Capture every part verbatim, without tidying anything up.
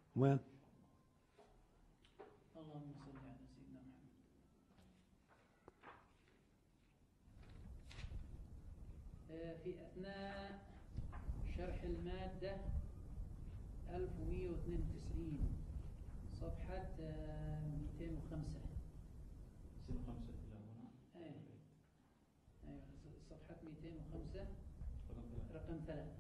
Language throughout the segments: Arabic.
وين؟ اللهم صل على سيدنا محمد. في أثناء شرح المادة ألف ومئة واثنين وتسعين صفحة مئتين وخمسة. مئتين وخمسة إلى هنا. أي أيوة صفحة مئتين وخمسة رقم ثلاثة.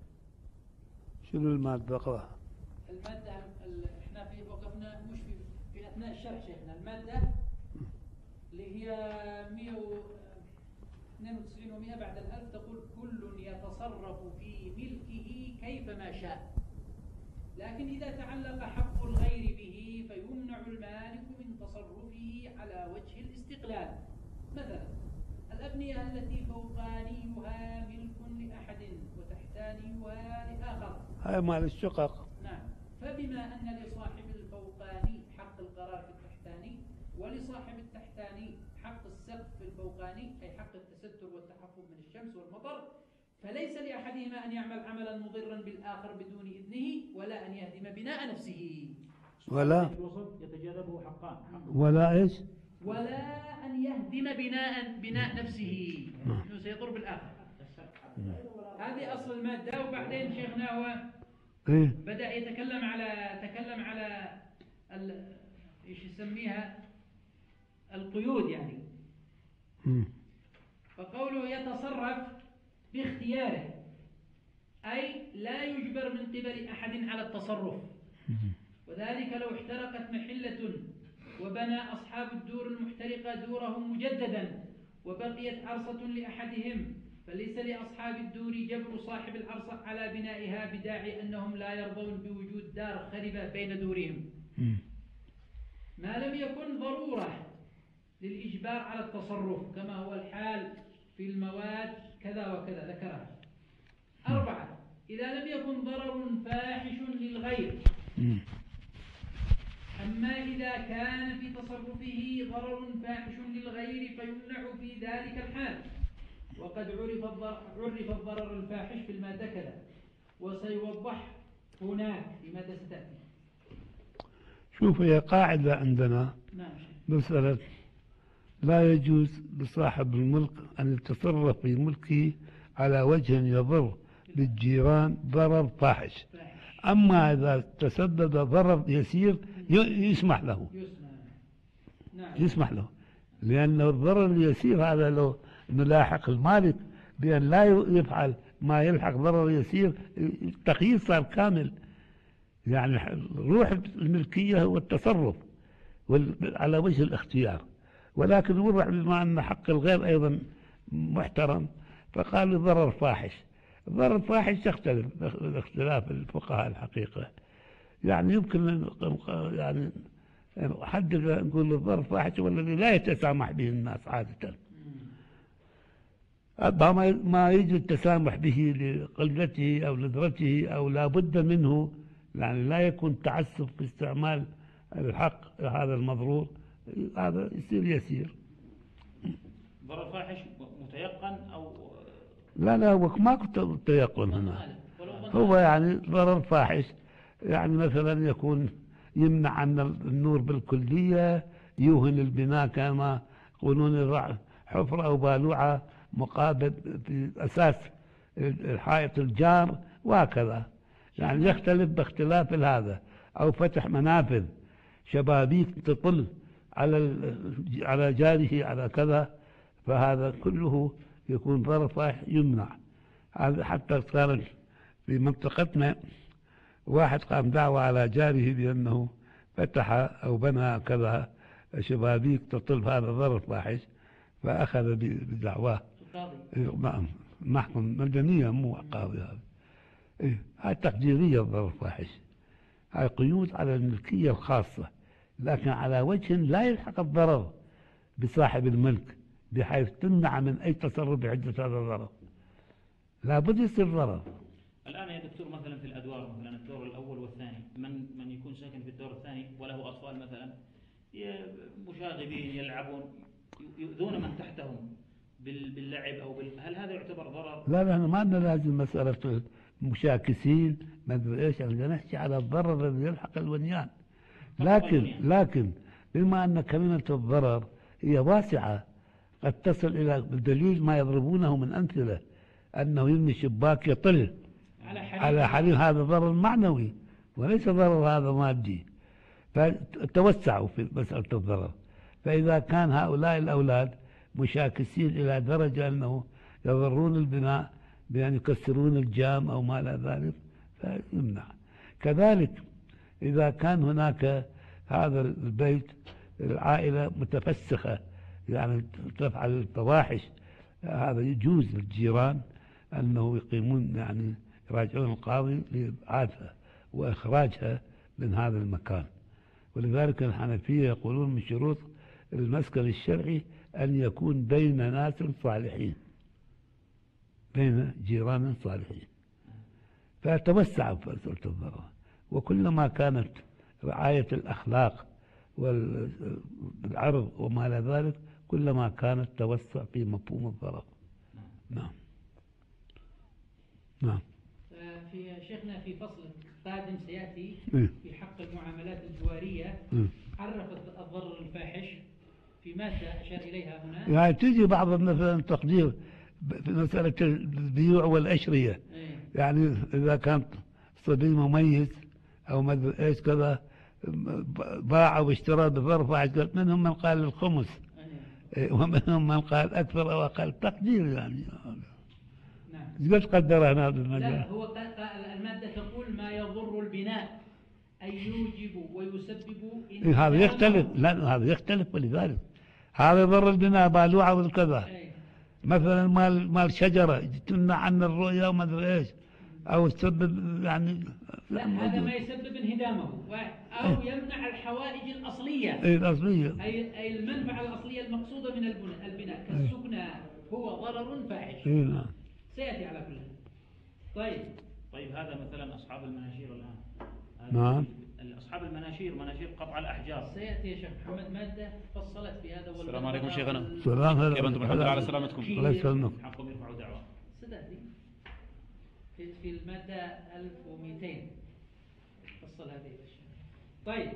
شنو المادة اقرأ؟ المادة احنا في وقفنا مش في في أثناء الشرح شيخنا. المادة اللي هي مئة واثنين وتسعين ومئة بعد الألف تقول كل يتصرف في ملكه كيفما شاء، لكن إذا تعلق حق الغير به فيمنع المالك من تصرفه على وجه الاستقلال. مثلا الأبنية التي فوقانيها ملك لأحد وتحتانيها لآخر، هاي مال الشقق. نعم. فبما أن لصاحب الفوقاني حق القرار في التحتاني، ولصاحب التحتاني حق السقف في الفوقاني أي حق التستر والتحفظ من الشمس والمطر، فليس لأحدهما أن يعمل عملا مضرا بالآخر بدون إذنه، ولا أن يهدم بناء نفسه. ولا يتجاذبه حقان. ولا إيش؟ ولا أن يهدم بناء بناء نفسه، إنه سيضر بالآخر. هذه أصل المادة. وبعدين شيخنا هو إيه؟ بدأ يتكلم على تكلم على ال... إيش يسميها القيود يعني. مم. فقوله يتصرف باختياره أي لا يجبر من قبل أحد على التصرف، وذلك لو احترقت محلة وبنى أصحاب الدور المحترقة دورهم مجددا وبقيت عرصة لأحدهم، فليس لأصحاب الدور جبر صاحب العرصة على بنائها بداعي أنهم لا يرضون بوجود دار خربة بين دورهم، ما لم يكن ضرورة للإجبار على التصرف كما هو الحال في المواد كذا وكذا ذكرها. أربعة، إذا لم يكن ضرر فاحش للغير، أما إذا كان في تصرفه ضرر فاحش للغير فيمنع في ذلك الحال. وقد عرف الضرر, عرف الضرر الفاحش في المادة كذا، وسيوضح هناك في مادة ستأتي. شوف، هي قاعدة عندنا مسألة لا يجوز لصاحب الملك أن يتصرف في ملكه على وجه يضر بالجيران ضرر فاحش. أما إذا تسبب ضرر يسير يسمح له، يسمح له، لأن الضرر اليسير هذا لو نلاحق المالك بأن لا يفعل ما يلحق ضرر يسير، التقييد صار كامل. يعني روح الملكية هو التصرف على وجه الاختيار، ولكن وضع بما أن حق الغير أيضا محترم فقال ضرر فاحش. الضرر الفاحش يختلف باختلاف الفقهاء الحقيقة. يعني يمكن يعني حد نقول الضرر فاحش والذي لا يتسامح به الناس عادة، ما يجي التسامح به لقلته أو ندرته أو لا بد منه، يعني لا يكون تعسف في استعمال الحق هذا المضرور، هذا يصير يسير. ضرر فاحش متيقن أو لا لا هو ما كنت تيقن هنا، هو يعني ضرر فاحش، يعني مثلا يكون يمنع عن النور بالكلية، يوهن البناء كما يقولون حفرة أو بالوعة مقابل في أساس الحائط الجار وهكذا، يعني يختلف باختلاف هذا، أو فتح منافذ شبابيك تطل على على جاره على كذا، فهذا كله يكون ضرر فاحش يمنع. هذا حتى صار في منطقتنا واحد قام دعوة على جاره بأنه فتح أو بنى كذا شبابيك تطل، هذا ضرر فاحش، فأخذ بدعواه محكم مدنية مو قاضي. هذا إيه، هاي تقديرية الضرر فاحش، هاي قيود على الملكية الخاصة، لكن على وجه لا يلحق الضرر بصاحب الملك بحيث تمنع من أي تصرف بحجة هذا الضرر، لابد يصير ضرر. الآن يا دكتور مثلا في الأدوار، مثلا الدور الأول والثاني، من من يكون ساكن في الدور الثاني وله أطفال مثلا مشاغبين يلعبون يؤذون من تحتهم باللعب أو بال... هل هذا يعتبر ضرر؟ لا لا ما لنا لازم مسألة مشاكسين ما ادري ايش، احنا نحكي على الضرر الذي يلحق البنيان. لكن لكن بما ان كلمة الضرر هي واسعة قد تصل الى بدليل ما يضربونه من امثلة انه يبني شباك يطل على حريم على حريم، هذا ضرر معنوي وليس ضرر هذا مادي. فتوسعوا في مسألة الضرر. فإذا كان هؤلاء الأولاد مشاكسين إلى درجة أنه يضرون البناء بأن يكسرون الجام أو ما إلى ذلك فيمنع. كذلك إذا كان هناك هذا البيت العائلة متفسخة يعني تفعل الفواحش، هذا يجوز للجيران أنه يقيمون يعني يراجعون القاضي لإبعادها وإخراجها من هذا المكان. ولذلك الحنفية يقولون من شروط المسكن الشرعي أن يكون بين ناس صالحين، بين جيران صالحين. فتوسع في مسألة الضرر، وكلما كانت رعاية الأخلاق والعرض وما إلى ذلك كلما كانت توسع في مفهوم الضرر. نعم نعم. في شيخنا في فصل قادم سيأتي إيه؟ في حق المعاملات الجوارية إيه؟ عرفت الضرر الفاحش في مادة أشار إليها هنا. يعني تجي بعض مثلا تقدير في مسألة البيوع والأشرية. إيه؟ يعني إذا كان صبي مميز أو ما أدري إيش كذا باع واشترى بظرف واحد، منهم من قال الخمس إيه؟ ومنهم من قال أكثر أو أقل، تقدير يعني. نعم. قد قدر هذا المجال؟ لا، هو المادة تقول ما يضر البناء أي يوجب ويسبب. إيه هذا يختلف، لا هذا يختلف. ولذلك هذا يضر البناء بالوعة والكذا. إيه؟ مثلا مال مال شجرة تمنع عن الرؤية وما أدري إيش، أو تسبب يعني لا، هذا ما يسبب انهدامه أو يمنع الحوائج الأصلية. إيه الأصلية، أي أي المنفعة الأصلية المقصودة من البناء البناء كالسكنى هو ضرر فاحش. إيه نعم. سيأتي على كل. طيب طيب هذا مثلا أصحاب المناشير الآن. نعم. أصحاب المناشير مناشير قطع الأحجار. سيأتي يا شيخ محمد مادة فصلت في هذا. السلام عليكم شيخنا. السلام. كيف أنتم؟ الحمد لله على سلامتكم. الله يسلمك. حقهم يرفعوا دعوة. ستأتي في في المادة ألف ومئتين فصل هذه الأشياء. طيب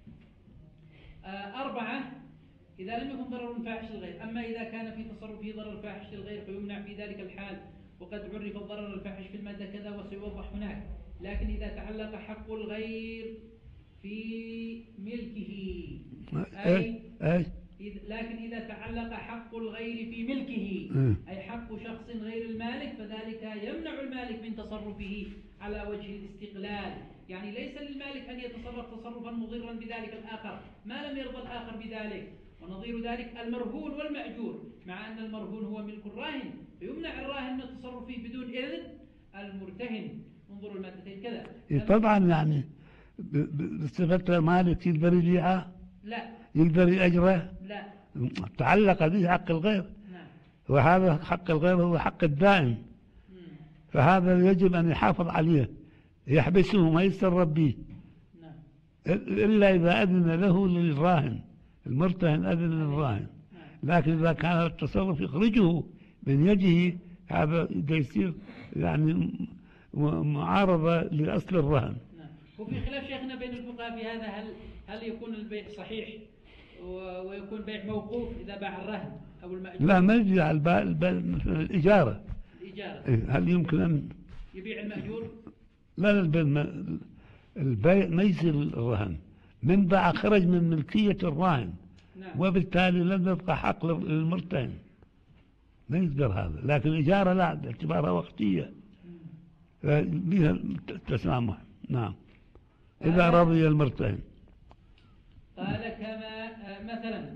آه أربعة، إذا لم يكن ضرر فاحش للغير. أما إذا كان في تصرفه ضرر فاحش للغير فيمنع في ذلك الحال، وقد عرف الضرر الفاحش في المادة كذا وسيوضح هناك. لكن إذا تعلق حق الغير في ملكه أي إيش؟ لكن إذا تعلق حق الغير في ملكه أي حق شخص غير المالك فذلك يمنع المالك من تصرفه على وجه الاستقلال. يعني ليس للمالك أن يتصرف تصرفا مضرا بذلك الآخر ما لم يرضى الآخر بذلك. ونظير ذلك المرهون والمأجور، مع أن المرهون هو ملك الراهن فيمنع الراهن من التصرف فيه بدون إذن المرتهن. انظروا المادتين كذا. طبعا يعني بصفة المالك يقدر يبيعه؟ لا. يقدر يأجره؟ لا. تعلق به حق الغير. نعم. وهذا حق الغير هو حق الدائم. مم. فهذا يجب أن يحافظ عليه، يحبسه ما يتصرف به. نعم. إلا إذا أذن له للراهن، المرتهن أذن للراهن. نعم. لكن إذا كان التصرف يخرجه من يده هذا يصير يعني معارضة لأصل الرهن. نعم. وفي خلاف شيخنا بين الفقهاء في هذا، هل هل يكون البيع صحيح ويكون بيع موقوف إذا باع الرهن أو المأجور؟ لا، ما يجي على البيع، الإجارة. الإجارة. هل يمكن أن يبيع المأجور؟ لا، البيع ما يصير الرهن، من باع خرج من ملكية الراهن. نعم. وبالتالي لم يبقى حق للمرتهن، ما يقدر هذا. لكن الإجارة لا، باعتبارها وقتية بها التسامح. نعم، إذا رضي المرتهن. قال كما مثلا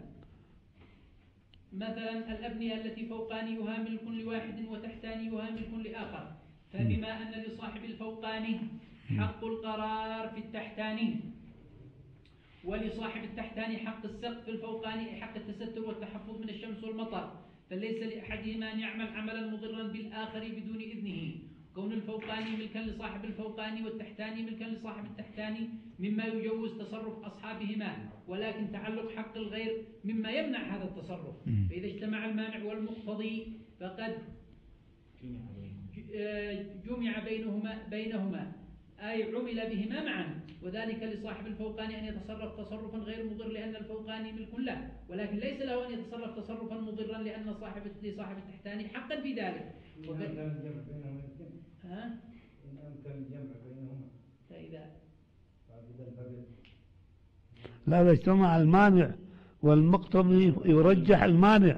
مثلا الأبنية التي فوقانيها ملك لواحد وتحتانيها ملك لآخر، فبما أن لصاحب الفوقاني حق القرار في التحتاني ولصاحب التحتاني حق السقف في الفوقاني حق التستر والتحفظ من الشمس والمطر، فليس لأحدهما أن يعمل عملا مضرا بالآخر بدون إذنه. كون الفوقاني ملكا لصاحب الفوقاني والتحتاني ملكا لصاحب التحتاني مما يجوز تصرف أصحابهما، ولكن تعلق حق الغير مما يمنع هذا التصرف. فإذا اجتمع المانع والمقتضي فقد جمع بينهما بينهما أي عمل بهما معا، وذلك لصاحب الفوقاني أن يتصرف تصرفا غير مضر لأن الفوقاني ملك له، ولكن ليس له أن يتصرف تصرفا مضرا لأن صاحب لصاحب التحتاني حقا في ذلك. إن أمكن الجمع بينهما يمكن. ها؟ إن أمكن الجمع بينهما. فإذا فإذا البدل. لا إذا اجتمع المانع والمقتضي يرجح المانع.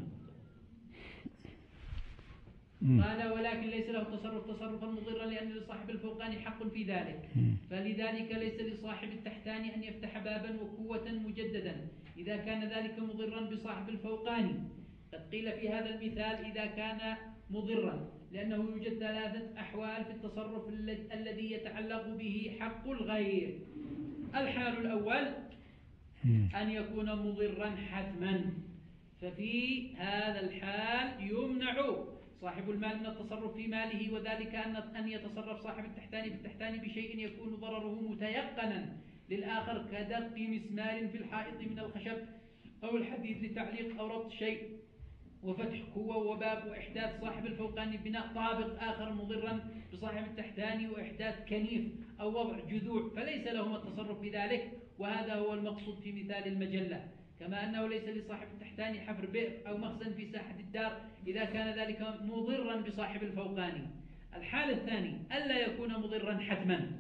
قال ولكن ليس له تصرف تصرفا مضرا لأن لصاحب الفوقاني حق في ذلك، فلذلك ليس لصاحب التحتاني أن يفتح بابا وقوة مجددا إذا كان ذلك مضرا بصاحب الفوقاني. قد قيل في هذا المثال إذا كان مضرا لأنه يوجد ثلاثة أحوال في التصرف الذي يتعلق به حق الغير. الحال الأول أن يكون مضرا حتما، ففي هذا الحال يمنع صاحب المال من التصرف في ماله، وذلك أن أن يتصرف صاحب التحتاني بالتحتاني بشيء يكون ضرره متيقنا للآخر كدق مسمار في الحائط من الخشب أو الحديد لتعليق أو ربط شيء، وفتح قوة وباب، وإحداث صاحب الفوقاني بناء طابق آخر مضرا بصاحب التحتاني، وإحداث كنيف أو وضع جذوع، فليس لهما التصرف في ذلك، وهذا هو المقصود في مثال المجلة. كما أنه ليس لصاحب التحتاني حفر بئر أو مخزن في ساحة الدار إذا كان ذلك مضرا بصاحب الفوقاني. الحال الثاني ألا يكون مضرا حتما،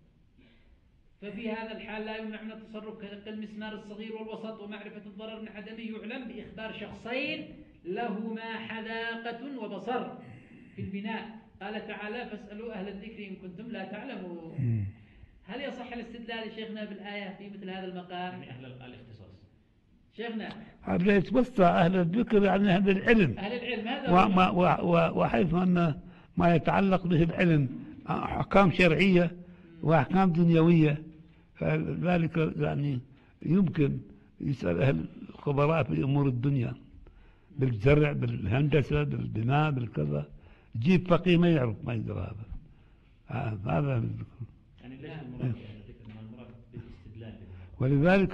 ففي هذا الحال لا يمنع من التصرف كالمسمار الصغير والوسط، ومعرفة الضرر من عدمه يعلم بإخبار شخصين لهما حذاقة وبصر في البناء. قال تعالى فاسألوا أهل الذكر إن كنتم لا تعلمون. هل يصح الاستدلال شيخنا بالآية في مثل هذا المقام؟ يعني أهل الاختصاص شيخنا هذا يتوسع أهل الذكر يعني هذا العلم، أهل العلم هذا وما وحيث أن ما يتعلق به العلم أحكام شرعية وأحكام دنيوية، فذلك يعني يمكن يسأل أهل الخبراء في أمور الدنيا بالزرع بالهندسة بالبناء بالكذا، جيب فقيه ما يعرف ما يدري هذا هذا يعني ليس المراد المراد بالاستدلال. ولذلك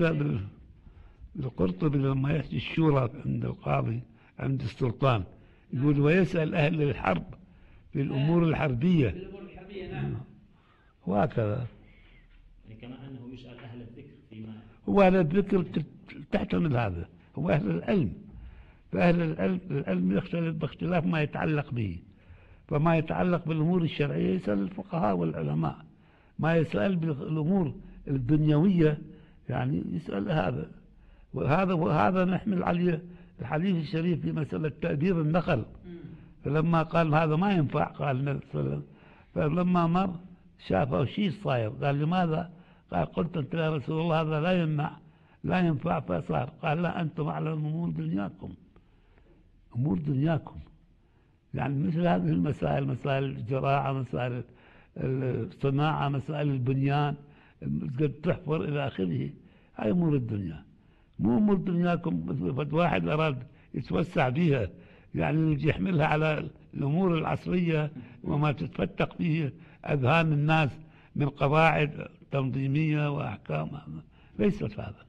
القرطبي لما يحكي الشورى عند القاضي عند السلطان يقول ويسأل أهل الحرب في الأمور الحربية. في الأمور الحربية نعم. وهكذا. يعني كما أنه يسأل أهل الذكر فيما هو أهل الذكر تحتمل هذا، هو أهل العلم، فأهل العلم العلم يختلف باختلاف ما يتعلق به، فما يتعلق بالأمور الشرعية يسأل الفقهاء والعلماء، ما يسأل بالأمور الدنيوية يعني يسأل هذا. وهذا وهذا نحمل عليه الحديث الشريف في مسألة تأدير النخل، فلما قال هذا ما ينفع قال النبي صلى الله عليه وسلم، فلما مر شافه شيء صاير قال لماذا؟ قال قلت أنت يا رسول الله هذا لا يمنع لا ينفع فصار. قال لا أنتم أعلم أمور دنياكم، أمور دنياكم يعني مثل هذه المسائل، مسائل الزراعة مسائل الصناعة مسائل البنيان قد تحفر إلى آخره، هاي أمور الدنيا، مو أمور دنياكم. واحد أراد يتوسع بها يعني يجي يحملها على الأمور العصرية وما تتفتق فيه أذهان الناس من قواعد تنظيمية وأحكام، ليست هذا.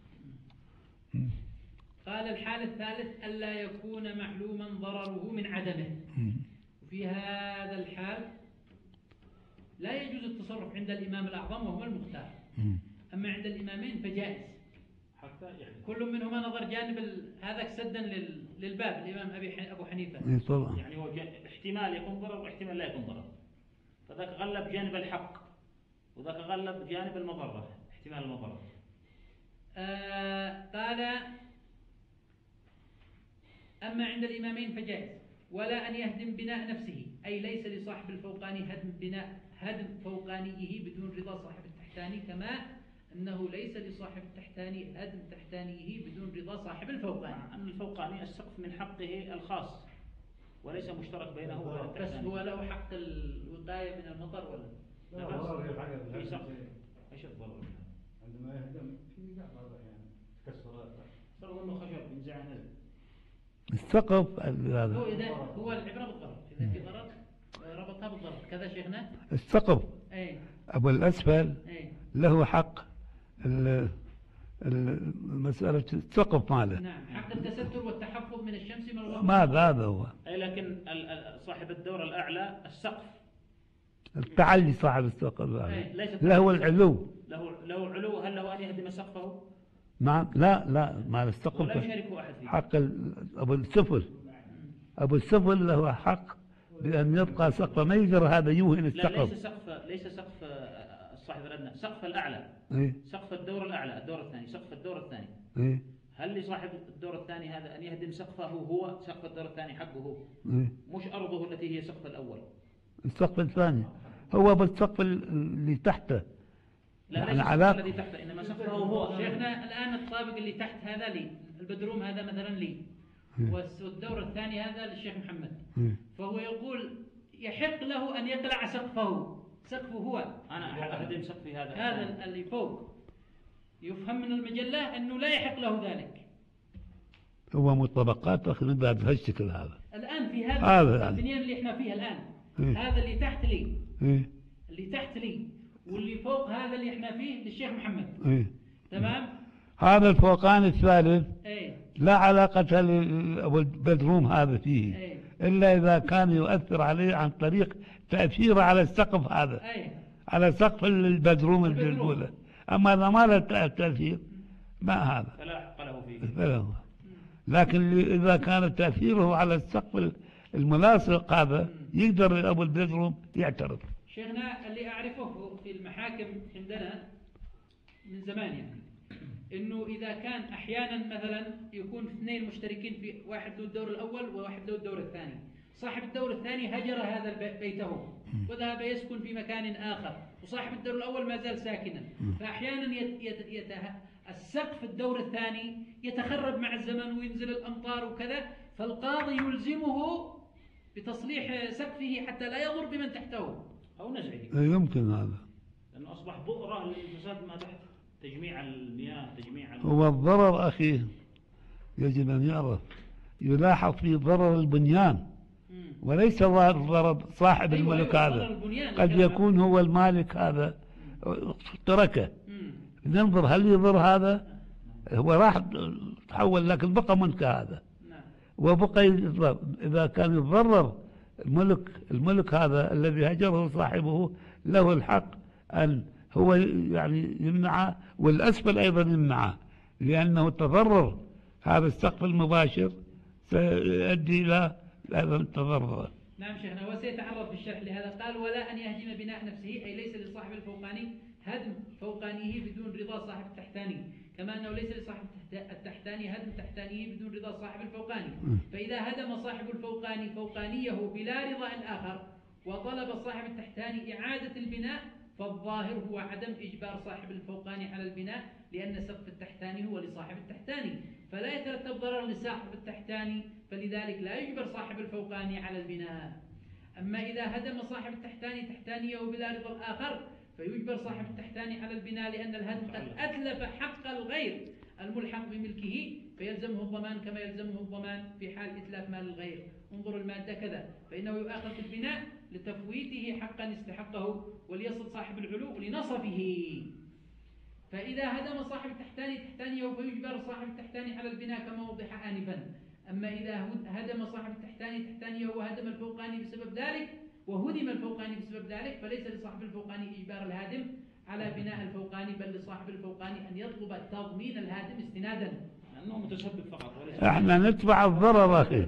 قال الحال الثالث ألا يكون معلوما ضرره من عدمه. وفي هذا الحال لا يجوز التصرف عند الإمام الأعظم وهو المختار، أما عند الإمامين فجائز، حتى يعني كل منهما نظر جانب ال... هذا سدا لل... للباب الإمام أبي ح... أبو حنيفة. يعني هو احتمال يكون ضرر واحتمال لا يكون ضرر، فذاك غلب جانب الحق وذاك غلب جانب المضرة، احتمال المضرة. آه قال أما عند الإمامين فجائز، ولا أن يهدم بناء نفسه، أي ليس لصاحب الفوقاني هدم بناء هدم فوقانيه بدون رضا صاحب التحتاني، كما أنه ليس لصاحب التحتاني هدم تحتانيه بدون رضا صاحب الفوقاني. أن الفوقاني السقف من حقه الخاص وليس مشترك بينه وبين بس التحتاني. هو له حق الوقاية من المطر ولا؟ لا ضرر في حاجة في سقف. ايش الضرر؟ عندما يهدم في قاعدة يعني تكسرات صار انه خشب ينزع نزل. السقف هذا هو إذا هو العبرة بالضرر، إذا في ضرر ربطها بالضرر كذا شيخنا. السقف أي أبو الأسفل أي له حق المسألة السقف ماله. نعم، حق التستر والتحفظ من من الشمس من الغرب. ما هذا هو أي لكن ال- ال- صاحب الدور الأعلى السقف التعلي صاحب السقف إيه، ليس له العلو. له له علو، هل له أن يهدم سقفه؟ نعم لا لا ما ولا السقف يشاركه أحد فيه. حق ال- أبو السفل أبو السفل له حق بأن يبقى سقفه، ما يقدر هذا يوهن لا، ليس السقف. سقف ليس سقف آه، الصاحب الأدنى، سقف الأعلى، إيه سقف الدور الأعلى، الدور الثاني، سقف الدور الثاني. إيه هل لصاحب الدور الثاني هذا أن يهدم سقفه هو؟ سقف الدور الثاني حقه هو، إيه مش أرضه التي هي سقف الأول. السقف الثاني هو بالسقف اللي تحته. لا، يعني ليس علاقة- السقف الذي تحته، إنما سقفه هو. شيخنا الآن الطابق اللي تحت هذا لي، البدروم هذا مثلا لي، والدور الثاني هذا للشيخ محمد. إيه. فهو يقول يحق له أن يقلع سقفه، سقفه هو أنا أهدم سقفي هذا. هذا اللي فوق. يفهم من المجلة أنه لا يحق له ذلك. هو مطبقات أخذ منها بهالشكل هذا. الآن في هذا هذا يعني. البنيان اللي احنا فيها الآن، إيه. هذا اللي تحت لي، إيه اللي تحت لي، واللي فوق هذا اللي احنا فيه للشيخ محمد. إيه تمام؟ هذا الفوقان الثالث ايه لا علاقة للبدروم هذا فيه ايه إلا إذا كان يؤثر عليه عن طريق تأثيره على السقف هذا، ايه على سقف البدروم البدروم. الأولى. أما إذا ما له تأثير ما هذا فلا حق له فيه. فلا هو. لكن إذا كان تأثيره على السقف الملاصق هذا يقدر أبو البدروم يعترض. شيخنا اللي أعرفه في المحاكم عندنا من زمان يعني، إنه إذا كان أحيانا مثلا يكون اثنين مشتركين في واحد له الدور الأول وواحد له الدور الثاني، صاحب الدور الثاني هجر هذا البي- بيته وذهب يسكن في مكان آخر، وصاحب الدور الأول ما زال ساكنا. فأحيانا يت يت يت السقف الدور الثاني يتخرب مع الزمن وينزل الأمطار وكذا، فالقاضي يلزمه بتصليح سقفه حتى لا يضر بمن تحته. أو نزعه، يمكن هذا. لأنه أصبح بؤرة للفساد ما تحت، تجميع المياه، تجميع ال... هو الضرر أخي يجب أن يعرف، يلاحظ في ضرر البنيان مم. وليس ضرر صاحب أيوة، الملك أيوة، هذا. ضرر البنيان قد الكلام. يكون هو المالك هذا تركه، مم. ننظر هل يضر هذا. هو راح تحول لكن بقى ملك هذا نعم. وبقى يضرر. إذا كان يتضرر الملك الملك هذا الذي هجره صاحبه له الحق أن هو يعني يمنعه، والأسفل أيضا يمنعه، لأنه تضرر هذا السقف المباشر سيؤدي إلى أيضا التضرر. نعم شيخنا، وسيتعرض في الشرح لهذا. قال ولا أن يهدم بناء نفسه، أي ليس لصاحب الفوقاني هدم فوقانيه بدون رضا صاحب التحتاني، كما أنه ليس لصاحب التحتاني هدم تحتانيه بدون رضا صاحب الفوقاني. فإذا هدم صاحب الفوقاني فوقانيه بلا رضا الآخر وطلب صاحب التحتاني إعادة البناء، فالظاهر هو عدم إجبار صاحب الفوقاني على البناء، لأن سقف التحتاني هو لصاحب التحتاني، فلا يترتب ضرر لصاحب التحتاني، فلذلك لا يجبر صاحب الفوقاني على البناء. أما إذا هدم صاحب التحتاني تحتانيه بلا رضا الآخر فيجبر صاحب التحتاني على البناء، لأن الهدم قد أتلف حق الغير الملحق بملكه، فيلزمه الضمان كما يلزمه الضمان في حال إتلاف مال الغير. انظروا المادة كذا، فإنه يؤاخذ في البناء لتفويته حقا استحقه وليصل صاحب العلو لنصفه. فإذا هدم صاحب التحتاني تحتانيه فيجبر صاحب التحتاني على البناء كما وضح آنفا. أما إذا هدم صاحب التحتاني تحتانيه وهدم الفوقاني بسبب ذلك وهدم الفوقاني بسبب ذلك، فليس لصاحب الفوقاني إجبار الهادم على بناء الفوقاني، بل لصاحب الفوقاني أن يطلب تضمين الهادم استنادا، لأنه متسبب فقط وليس. احنا نتبع الضرر أخي،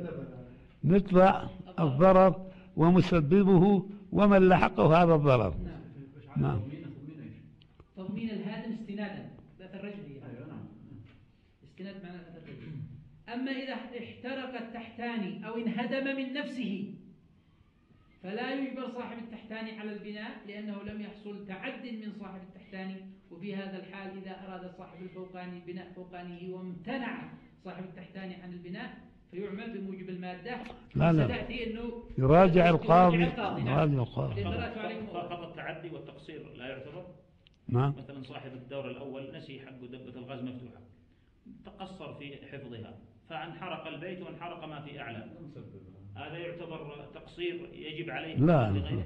نتبع الضرر ومسببه ومن لحقه هذا الضرر. نعم. نعم. تضمين الهادم استنادا، ذات الرجل استناد معنى ذات الرجل. أما إذا احترق التحتاني أو انهدم من نفسه فلا يجبر صاحب التحتاني على البناء، لأنه لم يحصل تعد من صاحب التحتاني. وفي هذا الحال إذا أراد صاحب الفوقاني بناء فوقانيه وامتنع صاحب التحتاني عن البناء فيعمل بموجب المادة. لا لا ستأتي إنه يراجع القاضي، يراجع يراجع القاضي. فقط التعدي والتقصير لا يعتبر. نعم. مثلا صاحب الدور الأول نسي حق دبة الغاز مفتوحة، تقصر في حفظها فانحرق البيت وانحرق ما في أعلى، هذا يعتبر تقصير يجب عليه؟ لا لا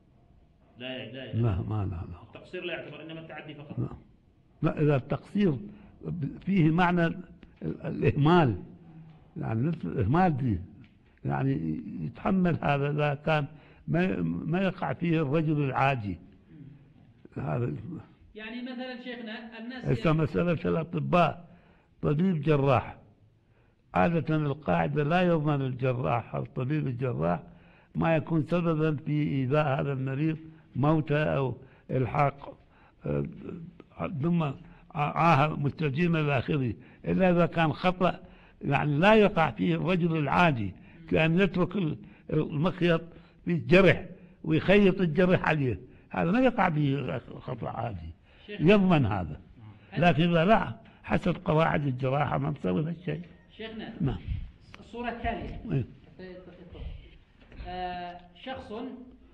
لا لا, لا ما لا لا التقصير لا يعتبر، إنما التعدي فقط. لا, لا إذا التقصير فيه معنى ال- الإهمال يعني مثل إهمال دي، يعني يتحمل هذا إذا كان ما ما يقع فيه الرجل العادي. هذا يعني مثلا شيخنا الناس هسه مسألة الأطباء، طبيب جراح عادة القاعدة لا يضمن الجراح أو الطبيب الجراح ما يكون سببا في إيذاء هذا المريض موته أو إلحاق آه، ثم عاهة مستجيمة إلى آخره، إلا إذا كان خطأ يعني لا يقع فيه الرجل العادي، كأن يترك المخيط في الجرح ويخيط الجرح عليه، هذا ما يقع فيه خطأ عادي يضمن هذا. لكن إذا لا حسب قواعد الجراحة ما نسوي هالشيء. شيخنا نعم. الصورة التالية إيه. آه شخص آه،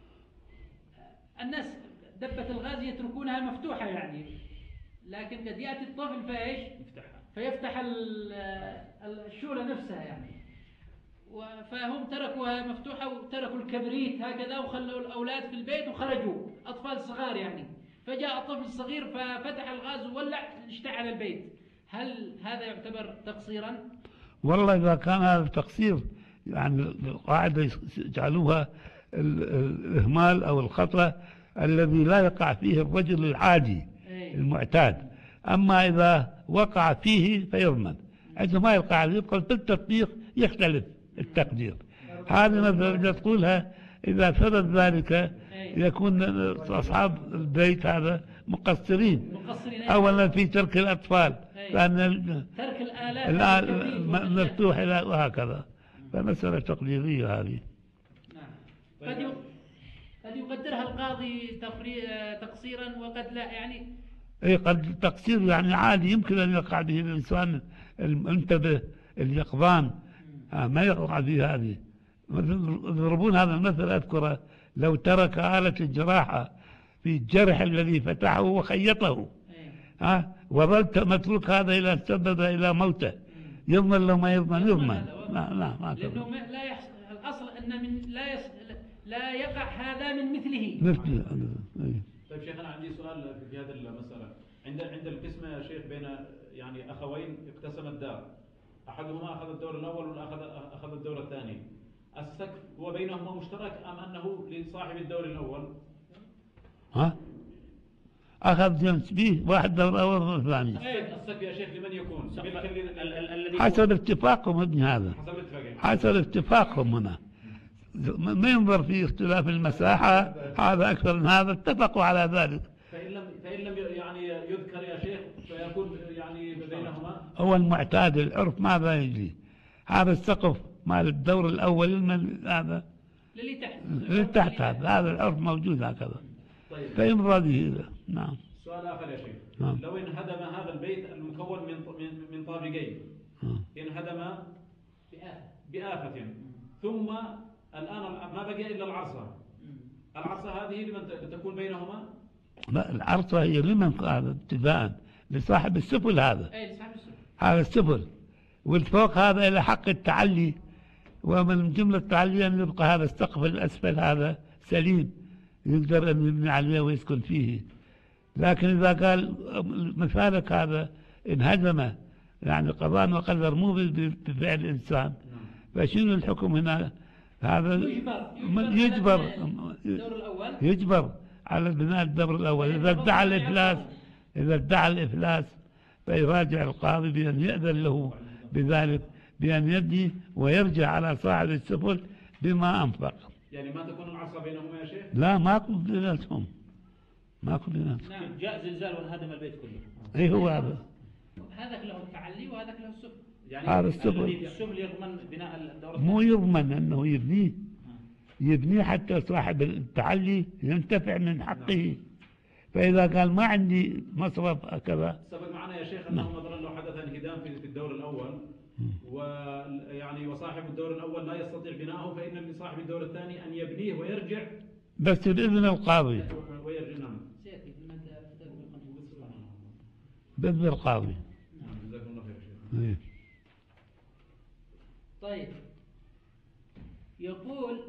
الناس دبة الغاز يتركونها مفتوحة يعني، لكن قد يأتي الطفل فإيش يفتحها فيفتح ال- ال- الشولة نفسها يعني، و- فهم تركوها مفتوحة وتركوا الكبريت هكذا وخلوا الأولاد في البيت وخرجوا أطفال صغار يعني، فجاء الطفل الصغير ففتح الغاز وولع اشتعل البيت، هل هذا يعتبر تقصيرا؟ والله إذا كان هذا تقصير يعني القاعدة يجعلوها ال- ال- الإهمال أو الخطأ الذي لا يقع فيه الرجل العادي أي. المعتاد، أما إذا وقع فيه فيضمن، عندما يقع يبقى في التطبيق يختلف التقدير. هذه مثلا تقولها إذا ثبت ذلك يكون أصحاب البيت هذا مقصرين مقصرين أولا في ترك الأطفال، أي. لأن ترك الآلات الآن الكبريت والأشياء. مفتوح إلى وهكذا، فمسألة تقديرية هذه. نعم. قد يق- قد يقدرها القاضي تفري- آه، تقصيرا وقد لا يعني. أي قد التقصير يعني عادي يمكن أن يقع به الإنسان المنتبه اليقظان، آه ما يقع به هذه. مثل- يضربون هذا المثل أذكره، لو ترك آلة الجراحة في الجرح الذي فتحه وخيطه أي. ها وظل متروك هذا إلى سبب إلى موته، يضمن لو ما يضمن يضمن. لا لا ما لأنه تضمن. ما- لا يحص... الأصل أن من لا يص... لا يقع هذا من مثله. مثل أي. طيب شيخ، أنا عندي سؤال في هذه المسألة. عند عند القسمة يا شيخ بين يعني أخوين اقتسم الدار، أحدهما أخذ الدور الأول والآخر أخذ الدور الثاني، السقف هو بينهما مشترك أم أنه لصاحب الدور الأول؟ ها أخذ جنس به واحد دور أول والثاني السقف السقف يا شيخ لمن يكون؟ ملك ال- ال- ال- الذي حسب اتفاقهم ابن هذا، حسب الاتفاقين. حسب اتفاقهم هنا، ما ينظر في اختلاف المساحة، هذا أكثر من هذا، اتفقوا على ذلك. فإن لم فإن لم يعني يذكر يا شيخ فيكون يعني بينهما. هو المعتاد العرف ماذا يجري، هذا السقف مال الدور الأول من هذا للي تحت. اللي تحت هذا، هذا العرف موجود هكذا، طيب فيمضى به. نعم. سؤال آخر يا شيخ. نعم. لو انهدم هذا البيت المكون من من من طابقين، آه. انهدم بآخر. بآفة، ثم الآن ما بقي إلا العرصة، العرصة هذه لمن تكون بينهما؟ لا العرصة هي لمن هذا ابتداء لصاحب السفل هذا، أي لصاحب السوق. هذا السفل، والفوق هذا إلى حق التعلي، ومن جملة التعلي أن يبقى هذا السقف الأسفل هذا سليم يقدر أن يبني عليه ويسكن فيه. لكن إذا قال مثالك هذا انهدم يعني قضاء وقدر مو بفعل الإنسان، فشنو الحكم هنا؟ هذا يجبر من- يجبر الدور الأول. يجبر على بناء الدور الأول. إذا ادعى الإفلاس إذا ادعى الإفلاس فيراجع القاضي بأن يأذن له بذلك، بأن يبني ويرجع على صاحب السفل بما أنفق. يعني ما تكون العرصة بينهما يا شيخ؟ لا ماكو بيناتهم، ماكو بيناتهم. نعم. جاء زلزال وانهدم البيت كله. أي هو هذا هذاك له التعلي وهذاك له السفل. يعني هذا السفل. الذي السفل يضمن بناء الدور مو الثاني. يضمن أنه يبنيه، يبنيه حتى صاحب التعلي ينتفع من حقه. فإذا قال ما عندي مصرف هكذا. سبق معنا يا شيخ أنه مثلا لو حدث انهدام في في الدور الأول ويعني وصاحب الدور الأول لا يستطيع بناءه، فإن لصاحب الدور الثاني أن يبنيه ويرجع بس بإذن القاضي، ويرجع. نعم. سيأتي في المادة ابتداء بالقانون. بإذن القاضي. نعم، جزاكم الله خير يا شيخ. إيه. طيب يقول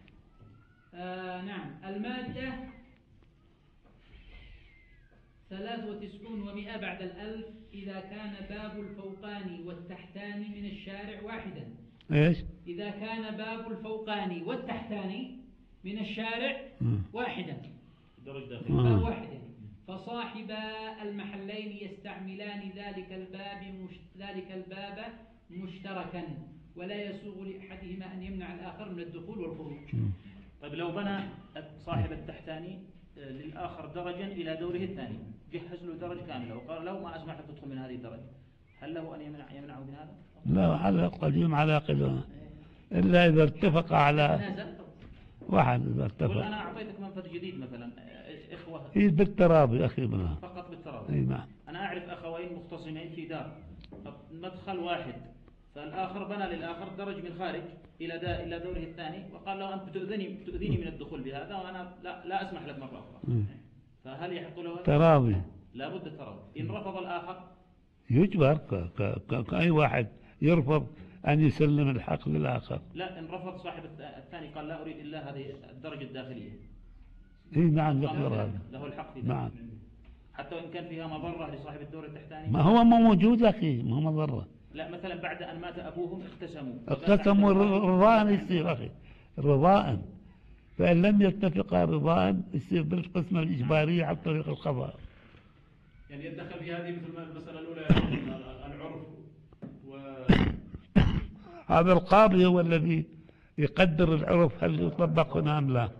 آه نعم المادة ثلاثة ثلاث وتسعون ومئة بعد الألف إذا كان باب الفوقاني والتحتاني من الشارع واحدا. إيش؟ إذا كان باب الفوقاني والتحتاني من الشارع مم. واحدا، درج آه. داخلي. باب واحد، فصاحبا المحلين يستعملان ذلك الباب مش... ذلك الباب مشتركا، ولا يسوغ لأحدهما أن يمنع الآخر من الدخول والخروج. مم. طيب لو بنى صاحب التحتاني آه، للآخر درجا إلى دوره الثاني، جهز له درج كاملة وقال له ما أسمح لك تدخل من هذه الدرجة، هل له أن يمنع يمنعه من هذا؟ لا، على قديم على قدم، إلا إذا اتفق على نازل واحد. إذا يقول اتفق أنا أعطيتك منفذ جديد مثلا، آه، إخوة إيه بالتراضي أخي منها. فقط بالتراضي. إيه نعم. أنا أعرف أخوين مختصمين في دار، مدخل واحد، فالآخر بنى للآخر درج من خارج إلى دا إلى دوره الثاني، وقال له أنت تؤذني تؤذيني من الدخول بهذا، وأنا لا, لا أسمح لك مرة أخرى. مم. فهل يحق له هذا؟ تراضي لا بد التراضي. إن رفض الآخر يجبر ك- ك- ك- كأي واحد يرفض أن يسلم الحق للآخر. لا، إن رفض صاحب الث- الثاني قال لا أريد إلا هذه الدرجة الداخلية، إيه نعم قال يقدر هذا. له الحق في ذلك. نعم. حتى وإن كان فيها مضرة لصاحب الدور التحتاني. ما هو ما موجود أخي، ما هو مضرة. لا، مثلا بعد أن مات أبوهم اقتسموا اقتسموا رضاء يصير أخي، رضاء. فإن لم يتفقا رضاء يصير بالقسمة الإجبارية على طريق القضاء. يعني يتدخل في هذه مثل ما المسألة الأولى العرف و هذا القاضي هو الذي يقدر العرف هل يطبق هنا أم لا.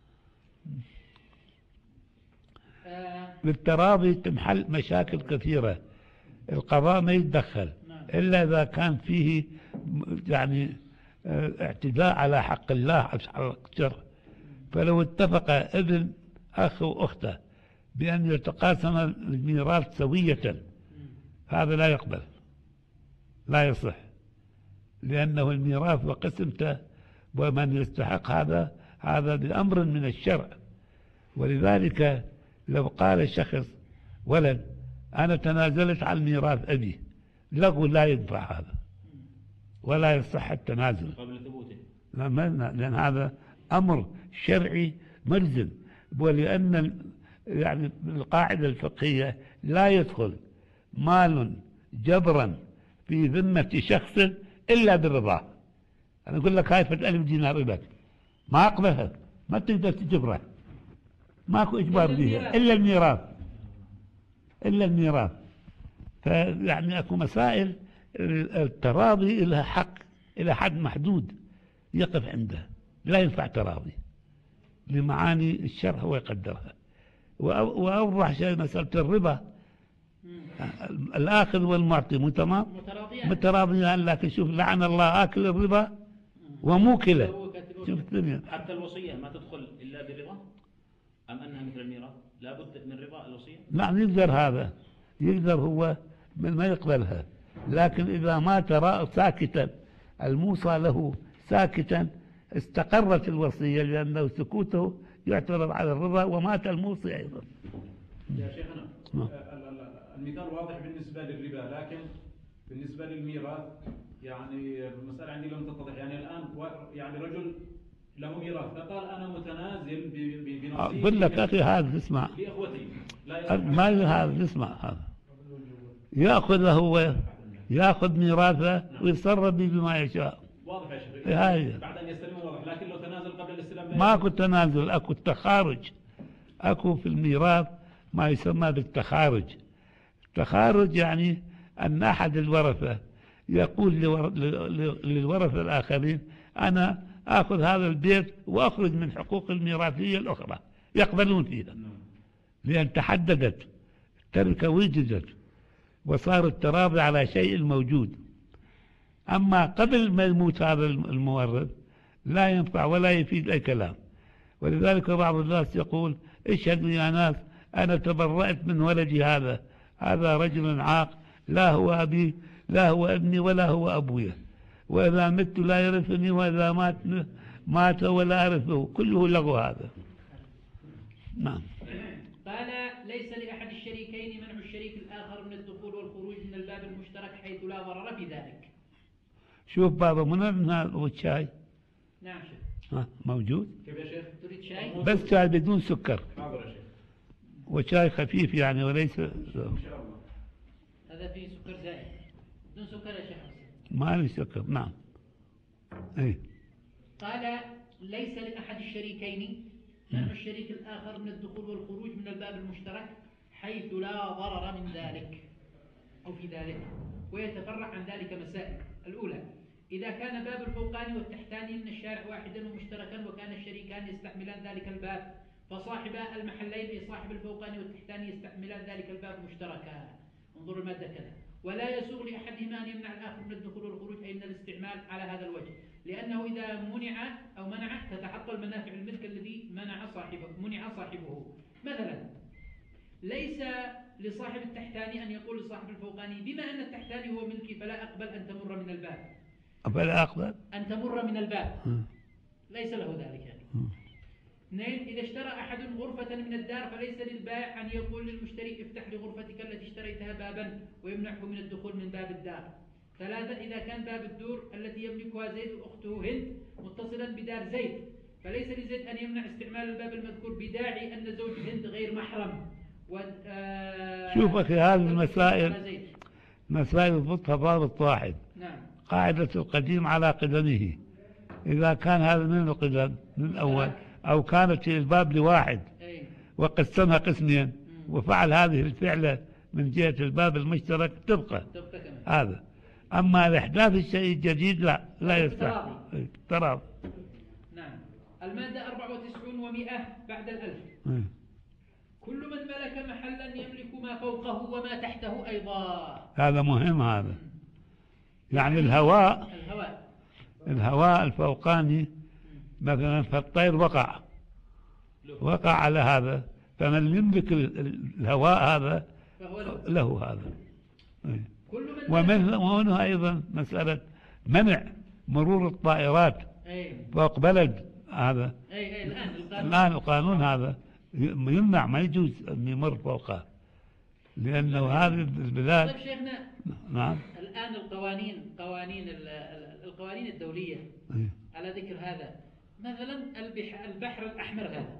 آه بالتراضي تنحل مشاكل كثيرة. القضاء ما يتدخل إلا إذا كان فيه يعني اه، اعتداء على حق الله، على حق الشرع. فلو اتفق ابن أخ وأخته بأن يتقاسم الميراث سوية، هذا لا يقبل، لا يصح، لأنه الميراث وقسمته، ومن يستحق هذا هذا بأمر من الشرع. ولذلك لو قال شخص ولد أنا تنازلت عن ميراث أبي، لغو لا ينفع هذا ولا يصح التنازل، قبل ثبوته. لا، ما- لأن هذا أمر شرعي ملزم. ولأن ال- يعني القاعدة الفقهية لا يدخل مال جبرا في ذمة شخص إلا برضاه. أنا أقول لك هاي فد ألف دينار لك، ما أقبلها، ما تقدر تجبره، ماكو إجبار إلا بها الميراث. إلا الميراث، إلا الميراث. فيعني أكو مسائل التراضي لها حق إلى حد محدود يقف عنده، لا ينفع تراضي لمعاني الشرع هو يقدرها. وأ- وأوضح شيء مسألة الربا، الآخذ والمعطي مو تمام متراضيان. متراضيان، لكن شوف لعن الله آكل الربا وموكله. هو كاتب- شوف الدنيا. حتى الوصية ما تدخل إلا برضا، أم أنها مثل الميراث لا بد من رضا الوصية؟ نعم يقدر هذا، يقدر هو من ما يقبلها، لكن إذا مات را- ساكتا الموصى له ساكتا استقرت الوصية، لأنه سكوته يعتبر على الرضا، ومات الموصي أيضا. يا شيخنا نعم. ال- ال- المثال واضح بالنسبة للربا، لكن بالنسبة للميراث يعني المسألة عندي لم تتضح. يعني الآن و- يعني رجل له ميراث فقال أنا متنازل ب- ب- بنصيبي أقول لك أخي هذا اسمع، لإخوتي، لا يصح. ما هذا اسمع، هذا يأخذ هو يأخذ ميراثه ويتصرف به بما يشاء. واضح يا شيخ. هاي. بعد أن يستلم واضح، لكن لو تنازل قبل الاستلام لا ماكو يجوز. تنازل، اكو التخارج، اكو في الميراث ما يسمى بالتخارج. التخارج يعني ان احد الورثه يقول لور- ل- للورثه الاخرين انا اخذ هذا البيت واخرج من حقوق الميراثيه الاخرى، يقبلون فيها لان تحددت التركه وجدت وصار التراضي على شيء موجود. اما قبل ما يموت هذا المورث لا ينفع ولا يفيد أي كلام. ولذلك بعض الناس يقول اشهدوا يا ناس أنا تبرأت من ولدي هذا، هذا رجل عاق، لا هو أبي لا هو ابني ولا هو أبويا، وإذا مت لا يرثني، وإذا مات مات ولا أرثه، كله لغو هذا. نعم. قال ليس لأحد الشريكين منع الشريك الآخر من الدخول والخروج من الباب المشترك حيث لا ضرر في ذلك. شوف بابا من هذا والشاي نعم شيخ. ها موجود، كيف يا شيخ؟ تريد شاي؟ بس شاي بدون سكر. حاضر يا شيخ. وشاي خفيف يعني وليس إن شاء الله. هذا فيه سكر زائد بدون سكر يا شيخ حسين. ما لي سكر. نعم. اي. قال ليس لأحد الشريكين منع الشريك الآخر من الدخول والخروج من الباب المشترك حيث لا ضرر من ذلك أو في ذلك. ويتفرع عن ذلك مسائل. الأولى إذا كان باب الفوقاني والتحتاني من الشارع واحدا ومشتركا وكان الشريكان يستعملان ذلك الباب فصاحبا المحلين أي صاحب الفوقاني والتحتاني يستعملان ذلك الباب مشتركا. انظر المادة كذا. ولا يسوغ لأحدهما أن يمنع الآخر من الدخول والخروج أي من الاستعمال على هذا الوجه، لأنه إذا منع أو منع تتعطل منافع الملك الذي منع صاحبه منع صاحبه. مثلا ليس لصاحب التحتاني أن يقول لصاحب الفوقاني بما أن التحتاني هو ملكي فلا أقبل أن تمر من الباب. فلا أقبل أن تمر من الباب. ليس له ذلك يعني. اثنين إذا اشترى أحد غرفة من الدار فليس للبائع أن يقول للمشتري افتح لغرفتك التي اشتريتها بابا ويمنعه من الدخول من باب الدار. ثلاثة إذا كان باب الدور التي يملكها زيد وأخته هند متصلا بدار زيد فليس لزيد أن يمنع استعمال الباب المذكور بداعي أن زوج هند غير محرم. شوف أخي هذه المسائل مسائل يضبطها ضابط واحد. نعم. قاعدة القديم على قدمه. إذا كان هذا من القدم من الأول أو كانت الباب لواحد وقسمها قسمين وفعل هذه الفعلة من جهة الباب المشترك تبقى هذا. أما الإحداث الشيء الجديد لا لا يستحق تراضي. نعم. المادة أربعة وتسعين ومئة بعد الألف. كل من ملك محلا يملك ما فوقه وما تحته أيضا. هذا مهم هذا. يعني الهواء الهواء الهواء الفوقاني مثلا فالطير وقع وقع على هذا فمن يملك الهواء هذا له هذا. ومنه أيضا مسألة منع مرور الطائرات فوق بلد هذا. الآن القانون هذا يمنع ما يجوز أن يمر فوقه لأنه هذه البلاد. طيب شيخنا. نعم. الآن القوانين قوانين القوانين الدولية على ذكر هذا مثلا البحر الأحمر هذا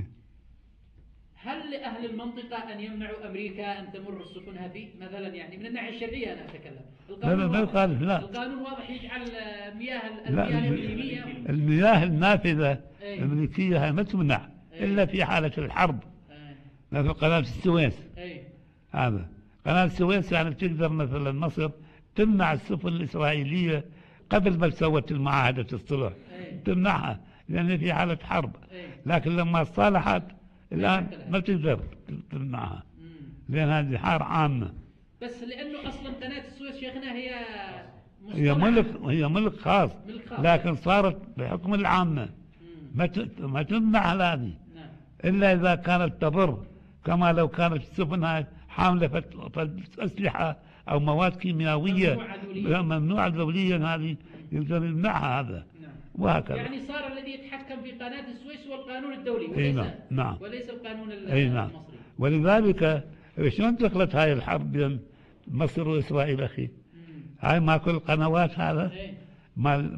هل لأهل المنطقة أن يمنعوا أمريكا أن تمر سفنها فيه مثلا يعني من الناحية الشرعية أنا أتكلم. القانون لا واضح. لا. القانون واضح يجعل مياه المياه الإقليمية المياه النافذة الأمريكية ما تمنع إلا في حالة الحرب. مثل قناة السويس. هذا قناة السويس يعني تقدر مثلا مصر تمنع السفن الإسرائيلية قبل ما سوت المعاهدة الصلح تمنعها لأن في حالة حرب. لكن لما صالحت الآن ما تقدر تمنعها لأن هذه حار عامة. بس لأنه أصلا قناة السويس شيخنا هي هي ملك هي ملك خاص, ملك خاص لكن صارت بحكم العامة ما ما تمنع هذه إلا إذا كانت تضر كما لو كانت السفن هاي حاملة أسلحة أو مواد كيميائية ممنوعة دوليا هذه يقدر يمنعها هذا. وهكذا. يعني صار الذي يتحكم في قناة السويس هو القانون الدولي وليس, أي نعم. نعم. وليس القانون أي نعم. المصري. ولذلك شلون دخلت هاي الحرب بين مصر وإسرائيل أخي؟ هاي ما كل القنوات هذا مال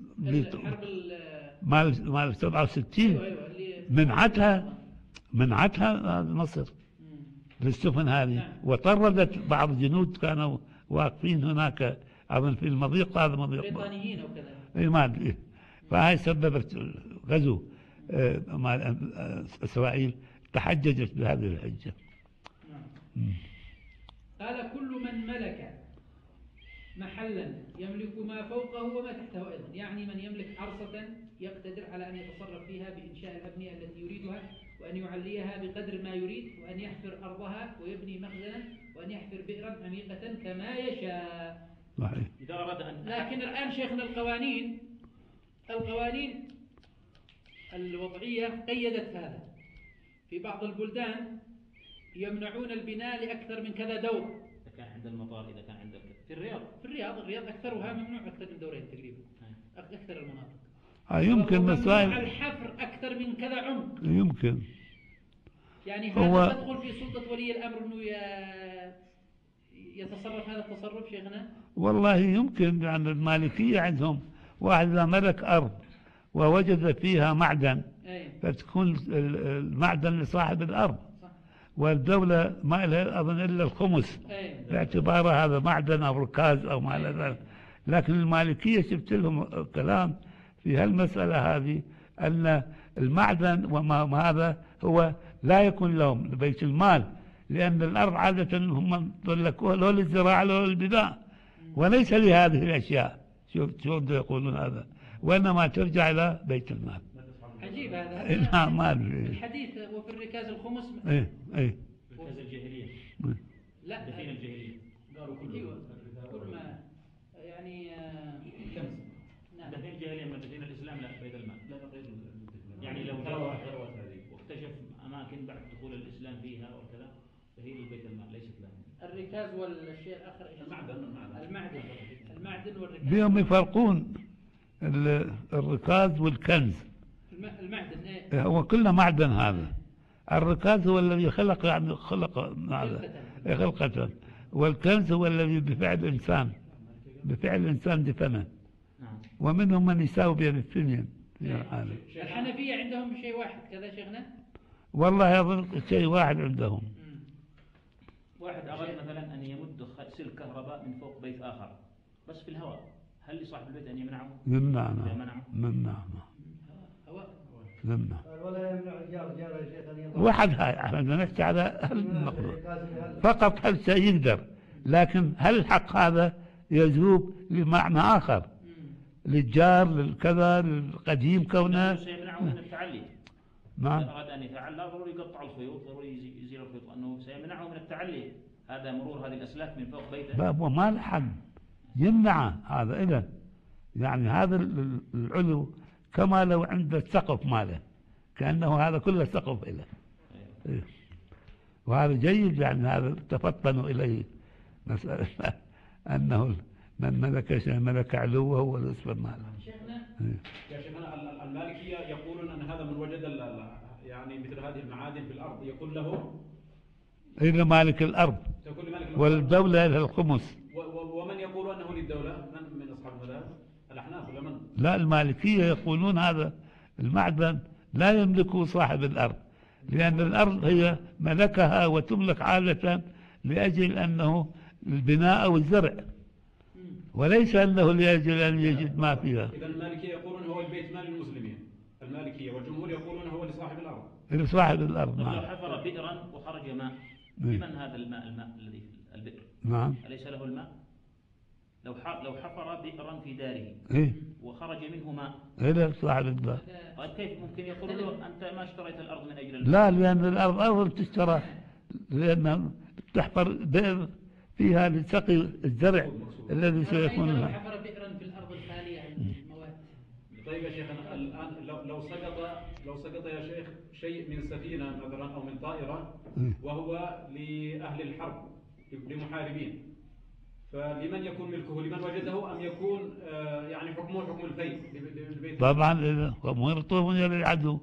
مال مال سبعة وستين منعتها منعتها مصر للسفن هذه. نعم. وطردت بعض الجنود كانوا واقفين هناك أظن في المضيق هذا مضيق بريطانيين أو كذا. اي ما ادري. فهاي سببت غزو مال اسرائيل تحججت بهذه الحجه. نعم. قال كل من ملك محلا يملك ما فوقه وما تحته ايضا، يعني من يملك عرصة يقتدر على ان يتصرف فيها بانشاء الابنيه التي يريدها وان يعليها بقدر ما يريد وان يحفر ارضها ويبني مخزنا وان يحفر بئرا عميقة كما يشاء. صحيح. إذا أراد أن لكن الآن شيخنا القوانين القوانين الوضعية قيدت هذا. في بعض البلدان يمنعون البناء لأكثر من كذا دور. إذا كان عند المطار إذا كان عند في الرياض في الرياض الرياض أكثرها ممنوع أكثر من دورين تقريبا. أكثر المناطق. آه يمكن مسائل الحفر أكثر من كذا عمق. يمكن. يعني هذا تدخل في سلطة ولي الأمر إنه يتصرف هذا التصرف شيخنا؟ والله يمكن لأن المالكية عندهم واحد إذا ملك أرض ووجد فيها معدن فتكون المعدن لصاحب الأرض. والدولة ما لها أظن إلا الخمس إيه. باعتبارها هذا معدن أو ركاز أو ما إلى ذلك. لكن المالكية شفت لهم كلام في هالمسألة هذه أن المعدن وما هذا هو لا يكون لهم لبيت المال، لأن الأرض عادة هم تملكوها لو للزراعة لو للبناء وليس لهذه الأشياء. شوف شوف يقولون هذا، وإنما ترجع إلى بيت المال. عجيب هذا. نعم ما أدري. الحديث وفي الركاز الخمس. إيه إيه. ركاز الجاهلية. لا دفين الجاهلية. قالوا كله. أيوة. كل ما يعني آه، كنز. نعم. دفين الجاهلية من دفين الإسلام لا بيت المال. لا غير يعني لو ثروات جاء ثروات هذه واكتشف أماكن بعد دخول الإسلام فيها وكذا فهي لبيت المال ليست له. الركاز والشيء الآخر إيش؟ المعدن المعدن المعدن المعدن والركاز. بهم يفرقون ال- الركاز والكنز. الم- المعدن إيه؟ هو كله معدن هذا. الركاز هو الذي خلق يعني خلق هذا خلقة، والكنز هو الذي بفعل إنسان بفعل إنسان دفنه، نعم. ومنهم من يساوي بين الثنين في العالم. الحنفية عندهم شيء واحد كذا شيخنا؟ والله يظن شيء واحد عندهم. مم. واحد أراد مثلا أن يمد خ- سلك كهرباء من فوق بيت آخر بس في الهواء، هل لصاحب البيت أن يمنعه؟ يمنعنا منعه. يمنعنا هواء. يمنع. ولا يمنع الجار جار يا شيخ أن يضع واحد هاي احنا بدنا نحكي على أهل المقدور فقط. هل سيقدر، لكن هل الحق هذا يذوب لمعنى آخر مم. للجار للكذا للقديم كونه. سيمنعه من التعلي. نعم. إذا أراد أن يتعلى ضروري يقطع الخيوط، ضروري يزي- يزيل الخيوط، لأنه سيمنعه من التعلي. هذا مرور هذه الأسلاك من فوق بيته. لا هو ما له حد يمنعه هذا إذا يعني هذا ال- العلو كما لو عنده السقف ماله، كأنه هذا كله سقف له. إيه. وهذا جيد يعني هذا تفطنوا إليه مسألة أنه من ملك شيء ملك علوه هو الأسفل ماله. شيخنا إيه. يا شيخنا ال- ال- المالكية يقولون أن هذا من وجد ال- ال- يعني مثل هذه المعادن في الأرض يكون له إلى مالك الأرض تكون لمالك الأرض. والدولة لها الخمس. و- و- ومن يقول أنه للدولة من من أصحاب المذاهب؟ الأحناف ولا من؟ لا المالكية يقولون هذا المعدن لا يملكه صاحب الأرض، لأن الأرض هي ملكها وتملك عادة لأجل أنه البناء والزرع، وليس أنه لأجل أن يجد ما فيها. إذا المالكية يقولون هو البيت مال المسلمين، المالكية والجمهور يقولون هو لصاحب الأرض. لصاحب الأرض. طب لو نعم. حفر بئرا وخرج ماء، إيه. لمن هذا الماء الماء الذي في البئر؟ نعم. أليس له الماء؟ لو ح- لو حفر بئرا في داره إيه وخرج منه ماء، إلى صاحب الدار. طيب كيف ممكن يقول له أنت ما اشتريت الأرض من أجل الماء؟ لا لأن الأرض أول تشترى، لأن تحفر بئر فيها لسقي الزرع الذي سيكون لو لها. حفر بئرا في الأرض الخالية عن المواد. طيب يا شيخنا الآن لو لو سقط لو سقط يا شيخ شيء من سفينة مثلا أو من طائرة إيه. وهو لأهل الحرب لمحاربين، فلمن يكون ملكه؟ لمن وجده أم يكون آه، يعني حكمه حكم الفيء للبيت؟ طبعا إذا ومرطوب للعدو.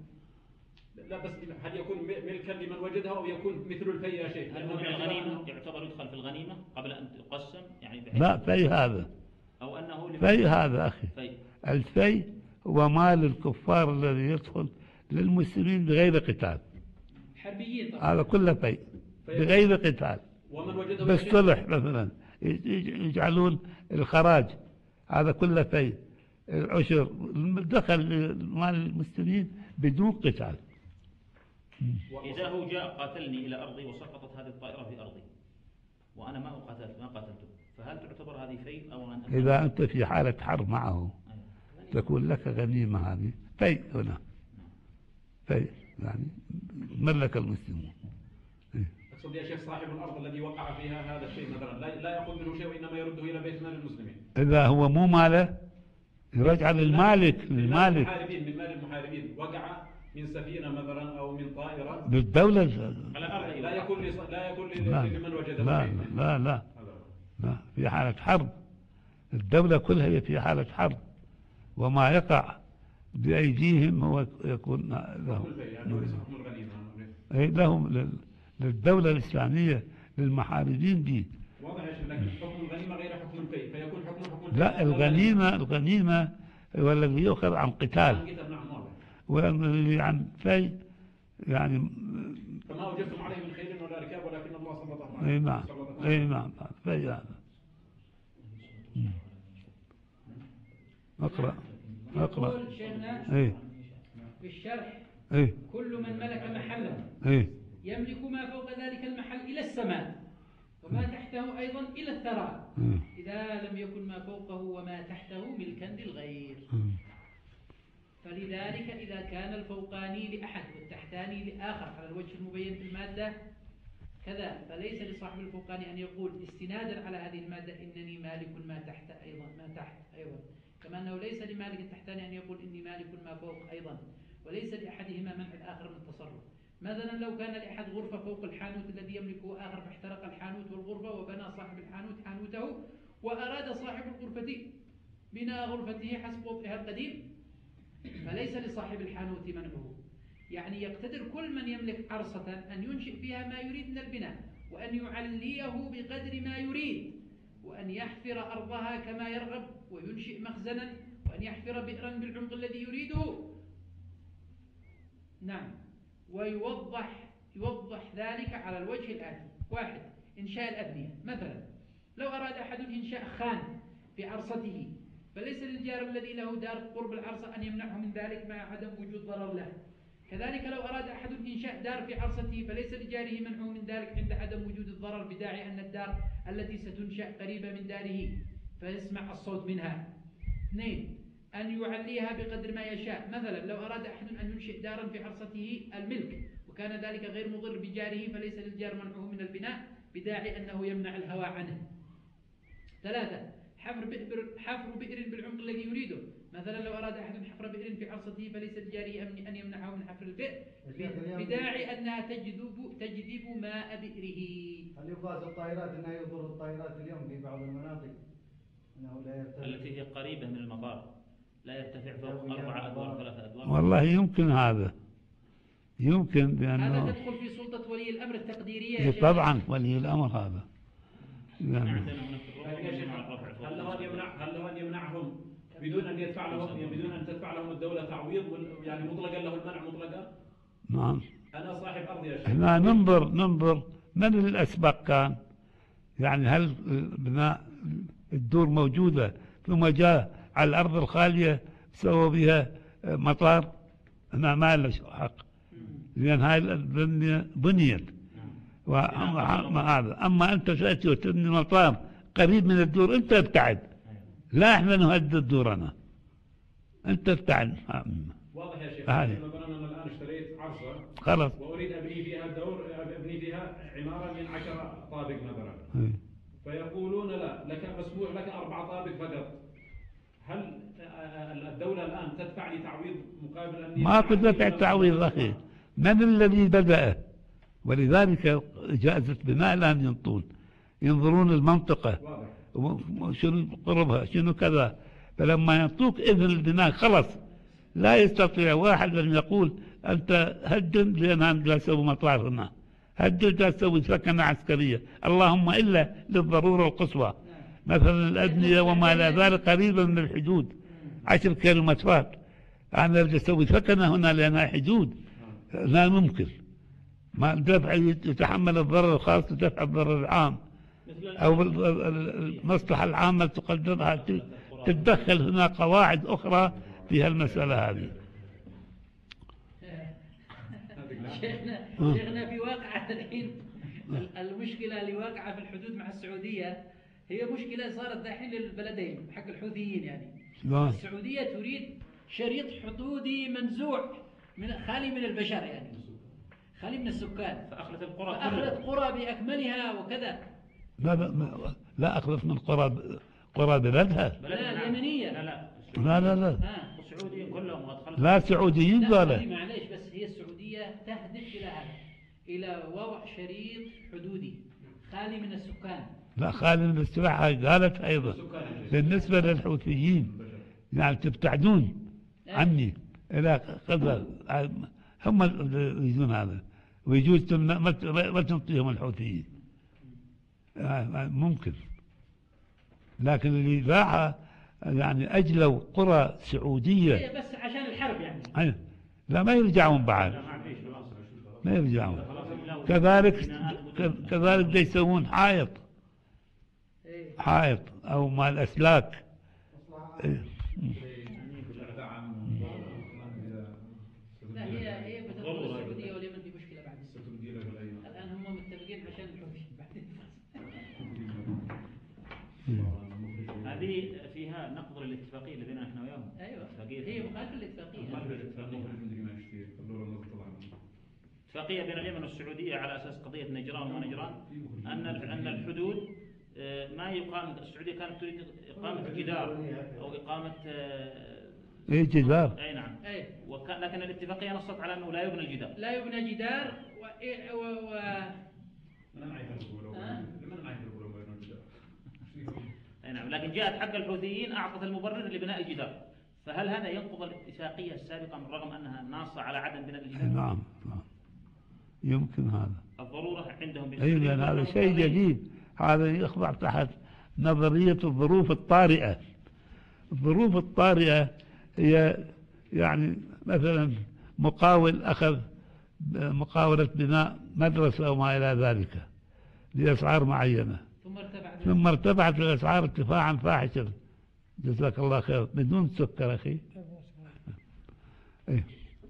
لا بس هل يكون ملكا لمن وجده أو يكون مثل الفيء يا شيخ؟ هل هو من الغنيمة يعتبر يدخل في الغنيمة قبل أن تقسم يعني بحيث لا في هذا أو أنه لمن- في هذا أخي في الفي هو مال الكفار الذي يدخل للمسلمين بغير قتال، حربيين طبعا. هذا كله في بغير قتال ومن وجده بس يا شيخ؟ صلح مثلا يجعلون الخراج هذا كله في العشر دخل مال المسلمين بدون قتال. إذا هو جاء قاتلني إلى أرضي وسقطت هذه الطائرة في أرضي وأنا ما قاتلت ما قاتلته، فهل تعتبر هذه في أو أن إذا أنت في حالة حرب معه تكون لك غنيمة هذه في هنا في يعني ملك المسلمون. أقصد يا شيخ صاحب الأرض الذي وقع فيها هذا الشيء مثلا لا لا يأخذ منه شيء وإنما يرده إلى بيت مال المسلمين. إذا هو مو ماله يرجع للمالك من مال للمالك المحاربين من مال المحاربين وقع من سفينة مثلا أو من طائرة للدولة. على الأرض لا يكون لص- لا يكون ل- لا لمن وجده. لا لا لا لا في حالة حرب الدولة كلها هي في حالة حرب وما يقع بأيديهم هو يكون لهم يعني وليس حكم الغنيمة. أي لهم لل- للدولة الإسلامية للمحاربين به. واضح يا شيخ لكن حكم الغنيمة غير حكم الفيء فيكون حكم حكم الفيء. لا الغنيمة الغنيمة هو الذي يؤخذ عن قتال، نعم واضح. والذي عن في يعني فما وجدتم عليه من خيل ولا ركاب ولكن الله سلطه عليه. اي نعم اي نعم في هذا. اقرأ اقرأ. يقول شيخنا اي في الشرح اي كل من ملك محلا اي يملك ما فوق ذلك المحل إلى السماء وما تحته أيضا إلى الثرى إيه. إذا لم يكن ما فوقه وما تحته ملكا للغير. فلذلك إذا كان الفوقاني لأحد والتحتاني لآخر على الوجه المبين في المادة كذا، فليس لصاحب الفوقاني أن يقول استنادا على هذه المادة إنني مالك ما تحت أيضا ما تحت أيضا، كما أنه ليس لمالك التحتاني أن يقول إني مالك ما فوق أيضا، وليس لأحدهما منع الآخر من التصرف. مثلا لو كان لأحد غرفة فوق الحانوت الذي يملكه آخر فاحترق الحانوت والغرفة وبنى صاحب الحانوت حانوته، وأراد صاحب الغرفة بناء غرفته حسب وضعها القديم، فليس لصاحب الحانوت منعه. يعني يقتدر كل من يملك عرصة أن ينشئ فيها ما يريد من البناء، وأن يعليه بقدر ما يريد، وأن يحفر أرضها كما يرغب وينشئ مخزنا، وأن يحفر بئرا بالعمق الذي يريده. نعم. ويوضح يوضح ذلك على الوجه الآتي: واحد، إنشاء الأبنية. مثلا لو أراد أحد إنشاء خان في عرصته، فليس للجار الذي له دار قرب العرصة أن يمنعه من ذلك مع عدم وجود ضرر له. كذلك لو أراد أحد إنشاء دار في عرصته، فليس لجاره منعه من ذلك عند عدم وجود الضرر، بداعي أن الدار التي ستنشأ قريبة من داره فيسمع الصوت منها. اثنين، أن يعليها بقدر ما يشاء. مثلا لو أراد أحد أن ينشئ دارا في عرصته الملك وكان ذلك غير مضر بجاره، فليس للجار منعه من البناء، بداعي أنه يمنع الهواء عنه. ثلاثة، حفر بئر حفر بئر بالعمق الذي يريده. مثلا لو أراد أحد حفر بئر في عرصته، فليس لجاره أن يمنعه من حفر البئر، بداعي أنها تجذب تجذب ماء بئره. هل يقاس الطائرات أنها يضر الطائرات اليوم في بعض المناطق أنه لا يرتفع التي هي قريبة من المطار لا يرتفع فوق أربع أدوار ثلاثة أدوار؟ والله يمكن هذا، يمكن لأنه هذا تدخل في سلطة ولي الأمر التقديرية. إيه طبعا ولي الأمر هذا يعني. هل له أن يمنع هل له أن يمنعهم بدون أن يدفع لهم بدون أن تدفع لهم الدولة تعويض، يعني مطلقا له المنع مطلقا؟ نعم. أنا صاحب أرض يا شيخ. احنا ننظر ننظر من الأسبق كان، يعني هل بناء الدور موجودة ثم جاء على الأرض الخالية سووا بها مطار؟ أنا ما له حق، لأن هاي البنية بنيت. وأما هذا أما أنت تأتي وتبني مطار قريب من الدور، أنت ابتعد، لا احنا نهدد دورنا، أنت ابتعد. واضح يا شيخ. هذه مثلا أنا الآن اشتريت عرصة خلاص وأريد أبني فيها دور أبني فيها عمارة من عشرة طابق مثلا، فيقولون لا لك مسموح لك أربع طابق فقط. هل الدولة الآن تدفع لي تعويض مقابل أني ما كنت دفع تعويض أخي؟ من الذي بدأ؟ ولذلك جائزة بناء الآن ينطون ينظرون المنطقة شنو قربها شنو كذا، فلما ينطوك إذن البناء خلص لا يستطيع واحد أن يقول أنت هدم لأن أنا أسوي مطار هنا، هدد أسوي سكنة عسكرية، اللهم إلا للضرورة القصوى، مثلا الأبنية وما لا ذلك قريبا من الحدود عشر كيلومترات، أنا بدي أسوي سكنة هنا لأنها حدود، لا ممكن. ما دفع يتحمل الضرر الخاص ودفع الضرر العام، أو المصلحة العامة تقدرها، تتدخل هنا قواعد أخرى في هالمسألة هذه. شيخنا شيخنا في واقعة الحين المشكلة اللي واقعة في الحدود مع السعودية هي مشكلة صارت دحين للبلدين حق الحوثيين. يعني السعودية تريد شريط حدودي منزوع من خالي من البشر، يعني خالي من السكان، فأخلت القرى فأخلت قرى بأكملها وكذا. لا لا لا أخلف من قرى قرى بلدها. لا اليمنية. لا لا لا لا لا السعوديين كلهم أدخلت. لا سعوديين ذولا. معليش بس هي السعودية تهدف إلى هذا، إلى وضع شريط حدودي خالي من السكان. لا خالي من السكان قالت أيضا بالنسبة للحوثيين، يعني تبتعدون عني إلى قدر هم يجون هذا، ويجوز ما تنطيهم الحوثيين ممكن، لكن اللي باعها يعني أجلوا قرى سعودية بس عشان الحرب يعني. لا ما يرجعون بعد، ما يرجعون. كذلك بناءات ك- كذلك ده يسوون حائط إيه. حائط أو مال أسلاك. إيه. لا هي هي بتدخل السعودية واليمن في مشكلة بعد الآن هم متفقين عشان الحوثي بعدين. هذه فيها نقض للاتفاقية اللي بيننا احنا وياهم. أيوة اتفاقية هي مخالفة للاتفاقية. اتفاقية بين اليمن والسعودية على أساس قضية نجران وما نجران، أن أن الحدود آه، ما يقام. السعودية كانت تريد إقامة جدار أو إقامة آه، إيه جدار. أي نعم. أي وكان لكن الاتفاقية نصت على أنه لا يبنى الجدار. لا يبنى جدار و, و... و... أي نعم. لكن جاءت حق الحوثيين أعطت المبرر لبناء الجدار. فهل هذا ينقض الاتفاقية السابقة من رغم أنها ناصة على عدم بناء الجدار؟ نعم نعم. يمكن هذا. الضرورة عندهم أي لأن هذا شيء جديد، هذا يخضع تحت نظرية الظروف الطارئة. الظروف الطارئة هي يعني مثلا مقاول أخذ مقاولة بناء مدرسة أو ما إلى ذلك بأسعار معينة، ثم ارتفعت ثم ارتفعت الأسعار ارتفاعا فاحشا، جزاك الله خير، بدون سكر أخي. إيه.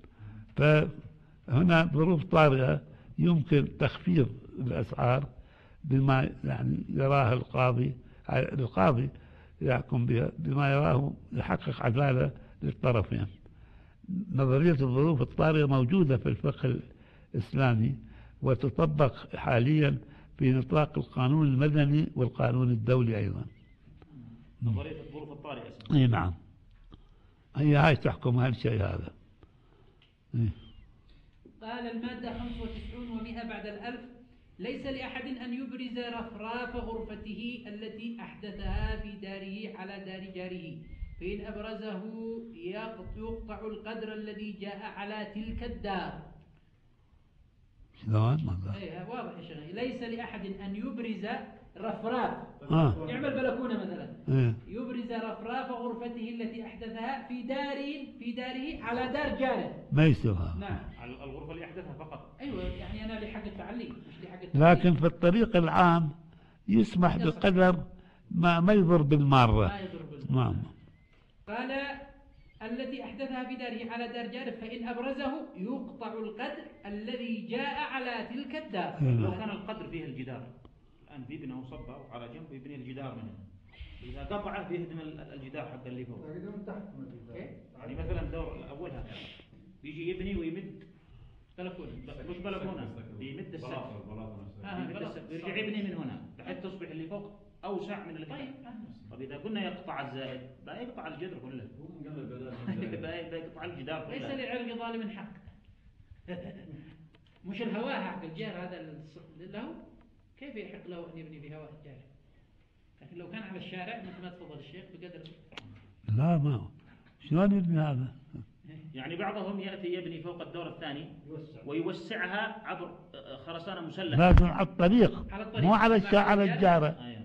فهنا ظروف طارئة يمكن تخفيض الأسعار بما يعني يراه القاضي القاضي يحكم بها بما يراه يحقق عدالة للطرفين. نظرية الظروف الطارئة موجودة في الفقه الإسلامي وتطبق حاليا في نطاق القانون المدني والقانون الدولي أيضا. نظرية الظروف الطارئة. اي نعم، هي هاي تحكم هالشيء هذا. إيه. قال المادة خمسة وتسعون ومئة بعد الألف: ليس لأحد أن يبرز رفراف غرفته التي أحدثها في داره على دار جاره، فإن أبرزه يقطع القدر الذي جاء على تلك الدار. شلون ماذا؟ أي واضح يا شيخ. ليس لأحد أن يبرز رفراف، آه. يعمل بلكونة مثلا، إيه. يبرز رفراف غرفته التي أحدثها في داره في داره على دار جاره. ما يصير هذا. نعم. على الغرفة اللي أحدثها فقط. أيوة يعني أنا لي حق التعليم مش لي حق التعليم. لكن في الطريق العام يسمح بقدر ما ما يضر بالمارة. ما يضر بالمرة. نعم. قال التي أحدثها في داره على دار جاره، فإن أبرزه يقطع القدر الذي جاء على تلك الدار. لو كان القدر فيه الجدار الآن بيبنى وصبه وعلى جنب يبني الجدار منه، إذا قطعه بيهدم الجدار حق اللي فوق. يعني مثلا دور أولها بيجي يبني ويمد بلكونة، مش بلكونة، بيمد السقف، بيمد السقف بيرجع يبني من هنا بحيث تصبح اللي فوق أوسع من اللي تحت. طيب إذا قلنا يقطع الزائد بقى يقطع الجدر كله. بقى يقطع الجدار كله. ليس لعرق ظالم حق. مش الهواء حق الجار هذا له، كيف يحق له أن يبني بهواء الجار؟ لكن لو كان على الشارع مثل ما تفضل الشيخ بقدر. لا ما هو شلون يبني هذا؟ يعني بعضهم يأتي يبني فوق الدور الثاني ويوسعها عبر خرسانة مسلحة. لازم على الطريق، على الطريق. مو على الشا على الجارة. آه.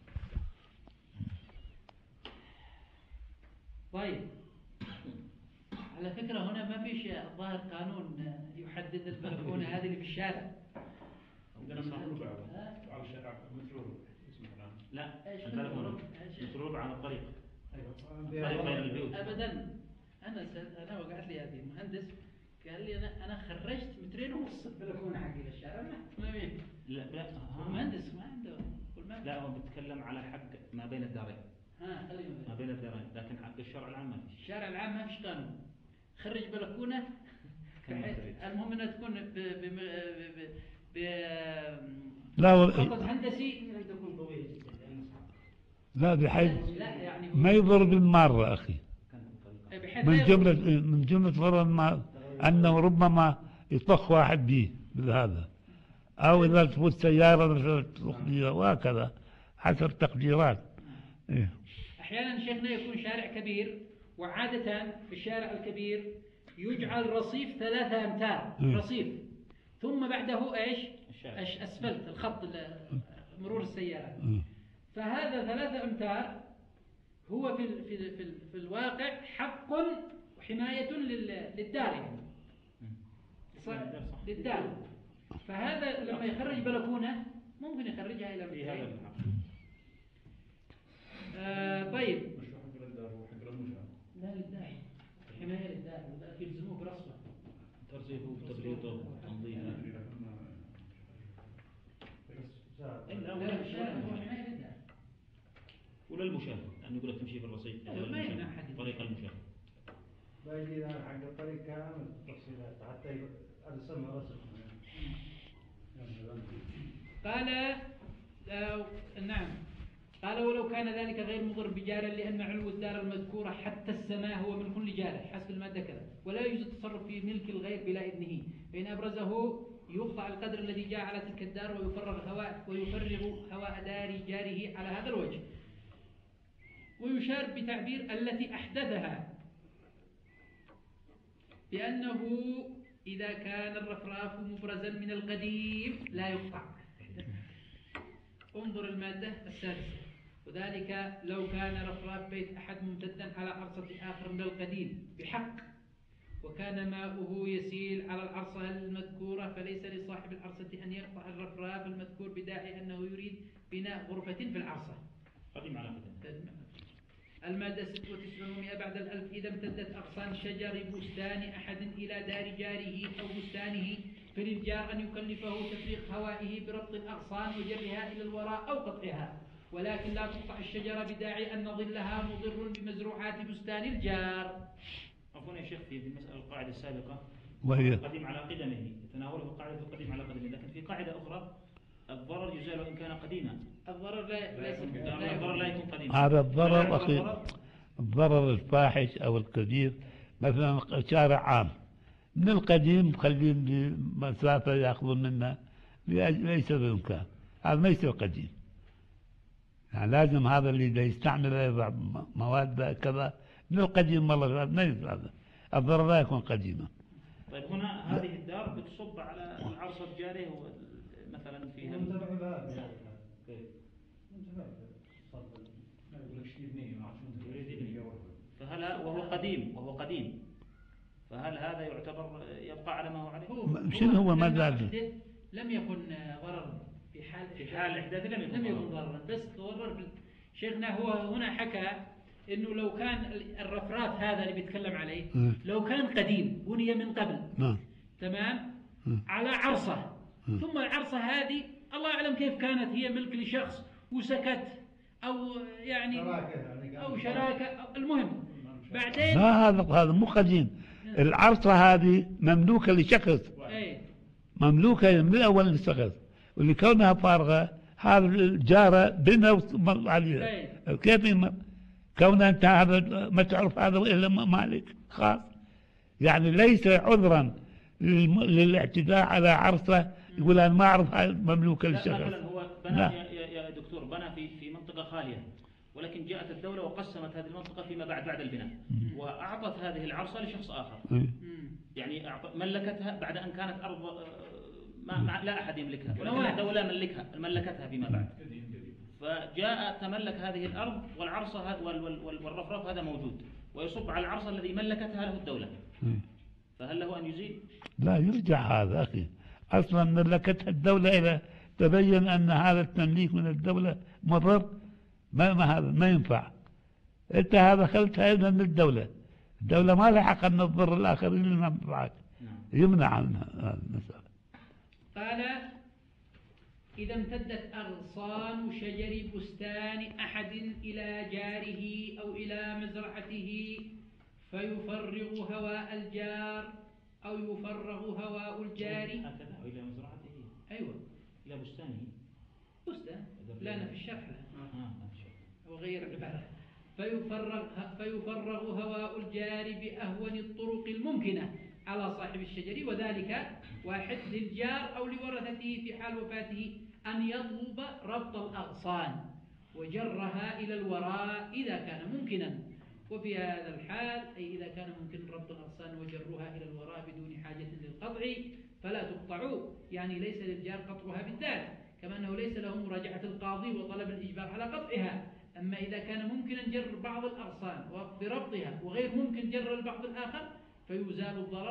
طيب على فكرة هنا ما فيش ظاهر قانون يحدد البلكونة هذه اللي في الشارع. عندنا متروبة على الشارع متروبة. لا البلكونة متروبة على الطريق. الطريق بين البيوت. أبدا. أنا س... أنا وقعت لي هذه مهندس قال لي أنا أنا خرجت مترين ونص البلكونة حقي للشارع ما ما لا لا مهندس ما عنده. لا هو بيتكلم على حق ما بين الدارين. ها خلينا ما بين الدارين، لكن حق الشرع العام ما فيش. الشارع العام ما فيش قانون. خرج بلكونة المهم انها تكون ب ب ب ب لا و... خطط هندسي تكون طويلة لا بحيث لا يعني ما يضر بالمارة أخي. بحيث من جملة من جملة ضرر المار أنه ربما يطخ واحد به بهذا، أو إذا تفوت سيارة مثلا تطخ بها وهكذا حسب تقديرات. إيه. أحيانا شيخنا يكون شارع كبير، وعادة في الشارع الكبير يجعل رصيف ثلاثة أمتار م. رصيف، ثم بعده إيش؟ الشارع. أش أسفلت الخط مرور السيارات. م. فهذا ثلاثة أمتار هو في ال في ال في, ال في الواقع حق وحماية لل للدار يعني. صح للدار. فهذا لما يخرج بلكونة ممكن يخرجها إلى في هذا مترين. الحق. آه طيب. مش حق للدار وحق للمشاة. لا للداعي، حماية للداعي، وذلك يلزموه برصفة. ترصيفه وتبريطه وتنظيفه. لا لا مش هو حماية للداعي. ولا المشاة، لأنه يقول لك تمشي في الرصيف. أيوة، ما يمنع أحد. طريق المشاة. باجي أنا حق الطريق كامل تفصيلات حتى أرسم رسم. قال آه نعم، قال ولو كان ذلك غير مضر بجاره لأن علو الدار المذكورة حتى السماء هو ملك لجاره حسب المادة كذا، ولا يجوز التصرف في ملك الغير بلا إذنه، فإن أبرزه يقطع القدر الذي جاء على تلك الدار ويفرغ هواء ويفرغ هواء دار جاره على هذا الوجه. ويشار بتعبير التي أحدثها بأنه إذا كان الرفراف مبرزا من القديم لا يقطع. انظر المادة السادسة، وذلك لو كان رفراف بيت أحد ممتدا على عرصة آخر من القديم بحق، وكان ماؤه يسيل على العرصة المذكورة، فليس لصاحب العرصة أن يقطع الرفراف المذكور بداعي أنه يريد بناء غرفة في العرصة. قديم على قديم. المادة ستة وتسعين بعد الألف إذا امتدت أغصان شجر بستان أحد إلى دار جاره أو بستانه، فللجار أن يكلفه تفريق هوائه بربط الأغصان وجرها إلى الوراء أو قطعها، ولكن لا تقطع الشجرة بداعي أن ظلها مضر بمزروعات بستان الجار. عفوا يا شيخ، في المسألة القاعدة السابقة وهي القديم على قدمه يتناوله قاعدة القديم على قدمه، لكن في قاعدة أخرى الضرر يزال وإن كان قديما. الضرر لا لا يكون الضرر لا يكون قديما. هذا الضرر أخي، الضرر الفاحش أو الكبير، مثلا شارع عام من القديم مخلين لي مسافة يأخذون منها ليس بإمكان، هذا ما يصير قديم. يعني لازم هذا اللي يستعمل يضع مواد كذا من القديم والله ما يصير، هذا الضرر لا يكون قديما. طيب هنا هذه الدار بتصب على العرصة الجارية مثلا فيها منتبع بها فهل وهو قديم وهو قديم فهل هذا يعتبر يبقى على ما هو عليه؟ شنو هو ما زاد؟ لم يكن ضررا في حال في حال الإحداث لم يكن لم يكن ضررا، بس ضرر. شيخنا هو هنا حكى إنه لو كان الرفراف هذا اللي بيتكلم عليه لو كان قديم بني من قبل تمام على عرصة، ثم العرصة هذه الله أعلم كيف كانت هي ملك لشخص وسكت أو يعني أو شراكة أو المهم بعدين لا هذا هذا مو قديم، العرصة هذه مملوكة لشخص، مملوكة من الأول لشخص، واللي كونها فارغة هذا الجارة بنا ومر عليها. كيف يمر؟ كونها أنت هذا ما تعرف هذا إلا مالك خاص، يعني ليس عذرا للاعتداء على عرصة يقول أنا ما أعرف مملوكة للشخص. مثلا هو بنى يا, يا دكتور بنى في في منطقة خالية، ولكن جاءت الدولة وقسمت هذه المنطقة فيما بعد بعد البناء وأعطت هذه العرصة لشخص آخر، يعني ملكتها بعد أن كانت أرض ما لا أحد يملكها، ولكن الدولة ملكها ملكتها فيما بعد، فجاء تملك هذه الأرض والعرصة والرفرف هذا موجود ويصب على العرصة الذي ملكتها له الدولة، فهل له أن يزيل؟ لا يرجع هذا أخي، أصلا ملكتها الدولة إذا تبين أن هذا التمليك من الدولة مضر ما, ما هذا ما ينفع. أنت هذا خلتها أيضا من الدولة، الدولة ما لها حق أن تضر الآخرين المنفعات، يمنع عنها هذا المسألة. قال إذا امتدت أغصان شجر بستان أحد إلى جاره أو إلى مزرعته فيفرغ هواء الجار أو يفرغ هواء الجار هكذا أو إلى مزرعته أيوة إلى بستانه بستان لا أنا في الشرح لا وغير العبارة فيفرغ, فيفرغ هواء الجار بأهون الطرق الممكنة على صاحب الشجر، وذلك واحد للجار أو لورثته في حال وفاته أن يطلب ربط الأغصان وجرها إلى الوراء إذا كان ممكنا، وفي هذا الحال أي إذا كان ممكن ربط الأغصان وجرها إلى الوراء بدون حاجة للقطع فلا تقطع، يعني ليس للجار قطعها بالذات، كما أنه ليس له مراجعة القاضي وطلب الإجبار على قطعها. أما إذا كان ممكنا جر بعض الأغصان بربطها وغير ممكن جر البعض الآخر فيزال الضرر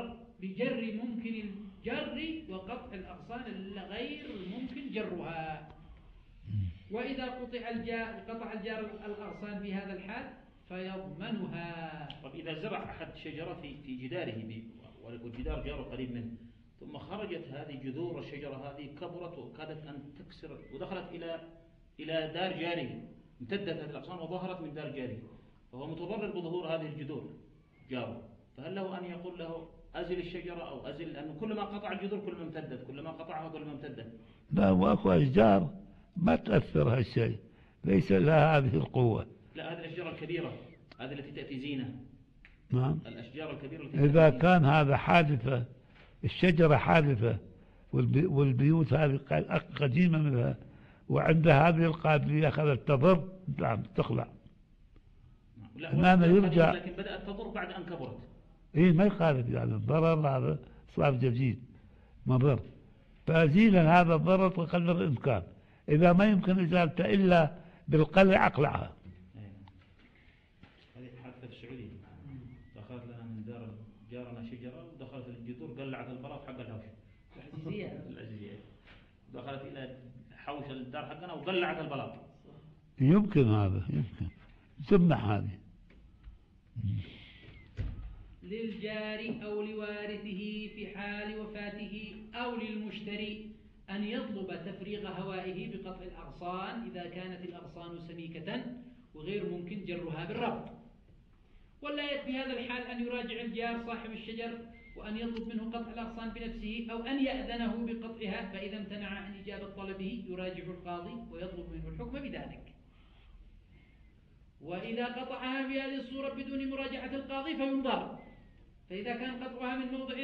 بجر ممكن الجر وقطع الأغصان غير ممكن جرها. وإذا قطع الجار قطع الجار الأغصان في هذا الحال فيضمنها. طب إذا زرع أحد شجرة في في جداره والجدار جاره قريب منه، ثم خرجت هذه جذور الشجرة هذه كبرت وكادت أن تكسر ودخلت إلى إلى دار جاره، امتدت هذه الأغصان وظهرت من دار جاره، فهو متضرر بظهور هذه الجذور جاره، فهل له أن يقول له أزل الشجرة أو أزل، لأنه كلما قطع الجذور كلما امتدت، كلما قطعها كلما امتدت؟ لا، واكو أشجار ما تأثر هالشيء، ليس لها هذه القوة. لا، هذه الأشجار الكبيرة، هذه التي تأتي زينة. نعم. الأشجار الكبيرة التي إذا كان هذا حادثة، الشجرة حادثة والبيوت هذه قديمة منها وعند هذه القابلية أخذت تضر، نعم تخلع. لا، يرجع، لكن بدأت تضر بعد أن كبرت. إيه ما يخالف، يعني الضرر هذا صار جديد مضر، فأزيلا هذا الضرر بقدر الإمكان. إذا ما يمكن إزالته إلا بالقلع أقلعها. هذه حادثة في السعودية، دخلت لنا من دار جارنا شجرة ودخلت الجذور قلعت البلاط حق الحوش. العزيزية. العزيزية. دخلت إلى حوش الدار حقنا وقلعت البلاط. يمكن هذا، يمكن تمنح هذه. للجار أو لوارثه في حال وفاته أو للمشتري أن يطلب تفريغ هوائه بقطع الأغصان إذا كانت الأغصان سميكة وغير ممكن جرها بالربط. ولا يكفي هذا الحال أن يراجع الجار صاحب الشجر وأن يطلب منه قطع الأغصان بنفسه أو أن يأذنه بقطعها، فإذا امتنع عن إجابة طلبه يراجع القاضي ويطلب منه الحكم بذلك. وإذا قطعها في هذه الصورة بدون مراجعة القاضي فينظر، فإذا كان قطعها من موضع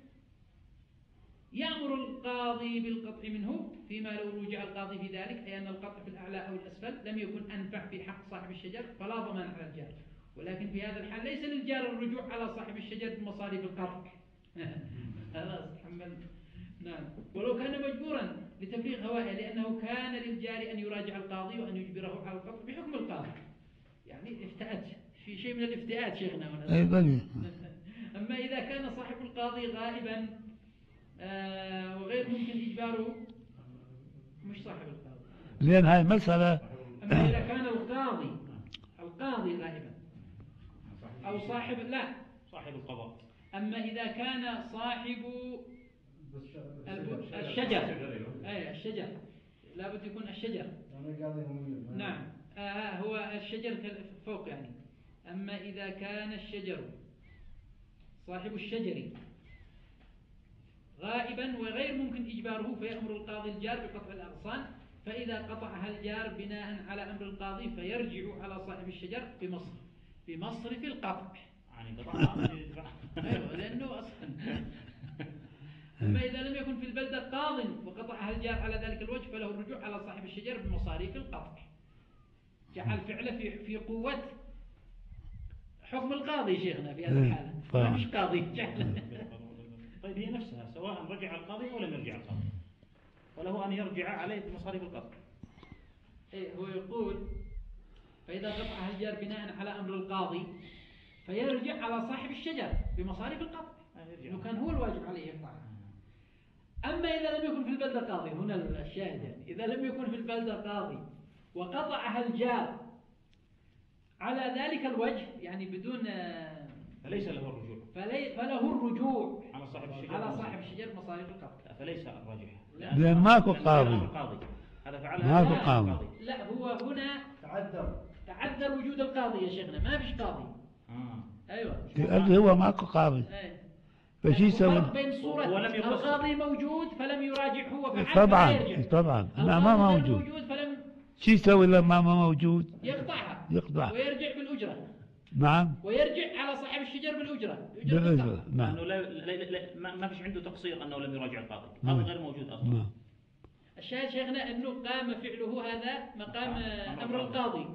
يأمر القاضي بالقطع منه، فيما لو رجع القاضي في ذلك، أي أن القطع في الأعلى أو الأسفل لم يكن أنفع في حق صاحب الشجر فلا ضمان على الجار. ولكن في هذا الحال ليس للجار الرجوع على صاحب الشجر بمصاريف القطع. خلاص تحمل. نعم. ولو كان مجبورا لتفريغ هوائه لأنه كان للجار أن يراجع القاضي وأن يجبره على القطع بحكم القاضي. يعني افتأت في شيء من الافتئات شيخنا هنا. أيضا. أما إذا كان صاحب القاضي غائبا آه وغير ممكن إجباره، مش صاحب القاضي، لأن هاي مسألة. أما إذا كان القاضي القاضي غائبا أو صاحب لا صاحب القضاء. أما إذا كان صاحب الشجر، أي الشجر لابد يكون الشجر. نعم. آه هو الشجر فوق يعني. أما إذا كان الشجر صاحب الشجر غائبا وغير ممكن إجباره فيأمر القاضي الجار بقطع الأغصان، فإذا قطعها الجار بناء على أمر القاضي فيرجع على صاحب الشجر بمصرف بمصرف القطع. يعني قطعها أيوة لأنه أصلا. أما إذا لم يكن في البلدة قاض وقطعها الجار على ذلك الوجه فله الرجوع على صاحب الشجر بمصاريف القطع. جعل فعله في في قوة حكم القاضي شيخنا في هذه الحالة، ما مش قاضي جعل. طيب هي نفسها سواء رجع القاضي أو لم يرجع القاضي وله أن يرجع عليه بمصاريف القطع. إيه هو يقول فإذا قطعها الجار بناء على أمر القاضي فيرجع على صاحب الشجر بمصاريف القطع، لأنه كان هو الواجب عليه يقطعها. أما إذا لم يكن في البلدة قاضي، هنا الشاهد يعني إذا لم يكن في البلدة قاضي وقطعها الجار على ذلك الوجه يعني بدون، فليس له الرجوع فلي فله الرجوع على صاحب الشجر على صاحب الشجر مصاريف القطع. فليس الراجح لأن ماكو قاضي. هذا فعلها ماكو قاضي. لا هو هنا تعذر تعذر وجود القاضي يا شيخنا، ما فيش قاضي. آه. أيوة. اللي هو ماكو قاضي. أيه. فشي يسوي؟ بين صورة القاضي موجود فلم يراجع هو فعل طبعا طبعا ما ما موجود. موجود فلم شو يسوي لما ما موجود؟ يقطعها. يقطع. ويرجع بالأجرة. نعم. ويرجع على صاحب الشجر بالأجرة. بالأجرة. نعم. أنه لا لا لا ما ما فيش عنده تقصير أنه لم يراجع القاضي، هذا غير موجود أصلا. نعم. الشاهد شيخنا أنه قام فعله هذا مقام أمر القاضي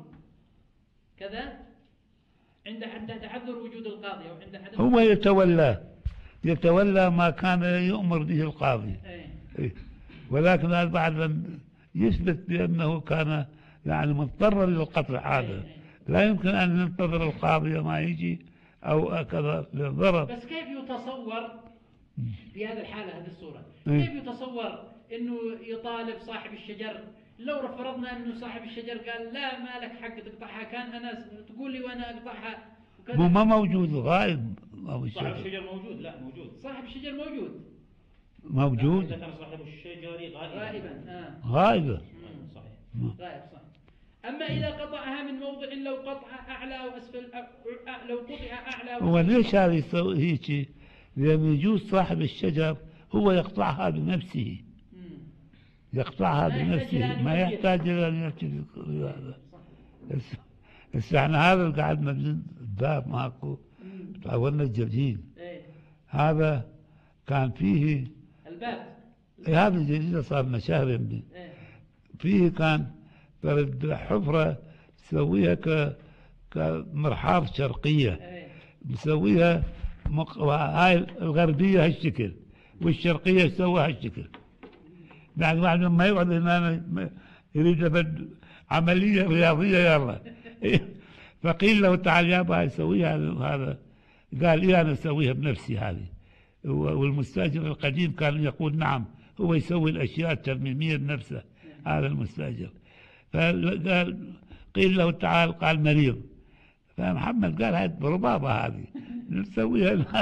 كذا عند عند تعذر وجود القاضي أو عند عدم. هو يتولى يتولى ما كان يؤمر به القاضي. أيه. ولكن هذا بعد يثبت بأنه كان يعني مضطرا للقطع هذا. لا يمكن أن ينتظر القاضي ما يجي أو كذا للضرر. بس كيف يتصور في هذا الحالة هذه الصورة إيه. كيف يتصور أنه يطالب صاحب الشجر؟ لو فرضنا أنه صاحب الشجر قال لا ما لك حق تقطعها، كان أنا تقول لي وأنا أقطعها وكذا. مو ما موجود، غائب. أو صاحب الشجر الشجر موجود؟ لا موجود. صاحب الشجر موجود موجود إذا كان صاحب الشجر غائبا. غائبا. آه. غائبة. مم. صحيح. غائب صح. أما إذا قطعها من موضع لو قطع أعلى وأسفل أ- أ- لو قطع أعلى هو وأسفل ليش هذا يسوي هيك؟ لأن يجوز صاحب الشجر هو يقطعها بنفسه، مم. يقطعها ما يحتاج إلى بنفسه، أن ما يغير. يحتاج إلى أن يأتي هذا. صح. بس بس احنا هذا اللي قعدنا من الباب ماكو مم. تعودنا الجديد، إيه. هذا كان فيه الباب. إيه، هذا الجديد صار لنا شهرين، إيه. فيه كان فرد حفرة تسويها ك كمرحاض شرقية، إيه. مسويها مق... هاي الغربية هالشكل والشرقية سووها هالشكل. يعني واحد لما يقعد هنا يريد بد عملية رياضية يلا فقيل له تعال يابا يسويها هذا، قال إيه أنا أسويها بنفسي هذه. والمستأجر القديم كان يقول نعم هو يسوي الأشياء الترميمية بنفسه هذا المستأجر. فقال قيل له تعال، قال مريض. فمحمد قال هاي ربابة هذه نسويها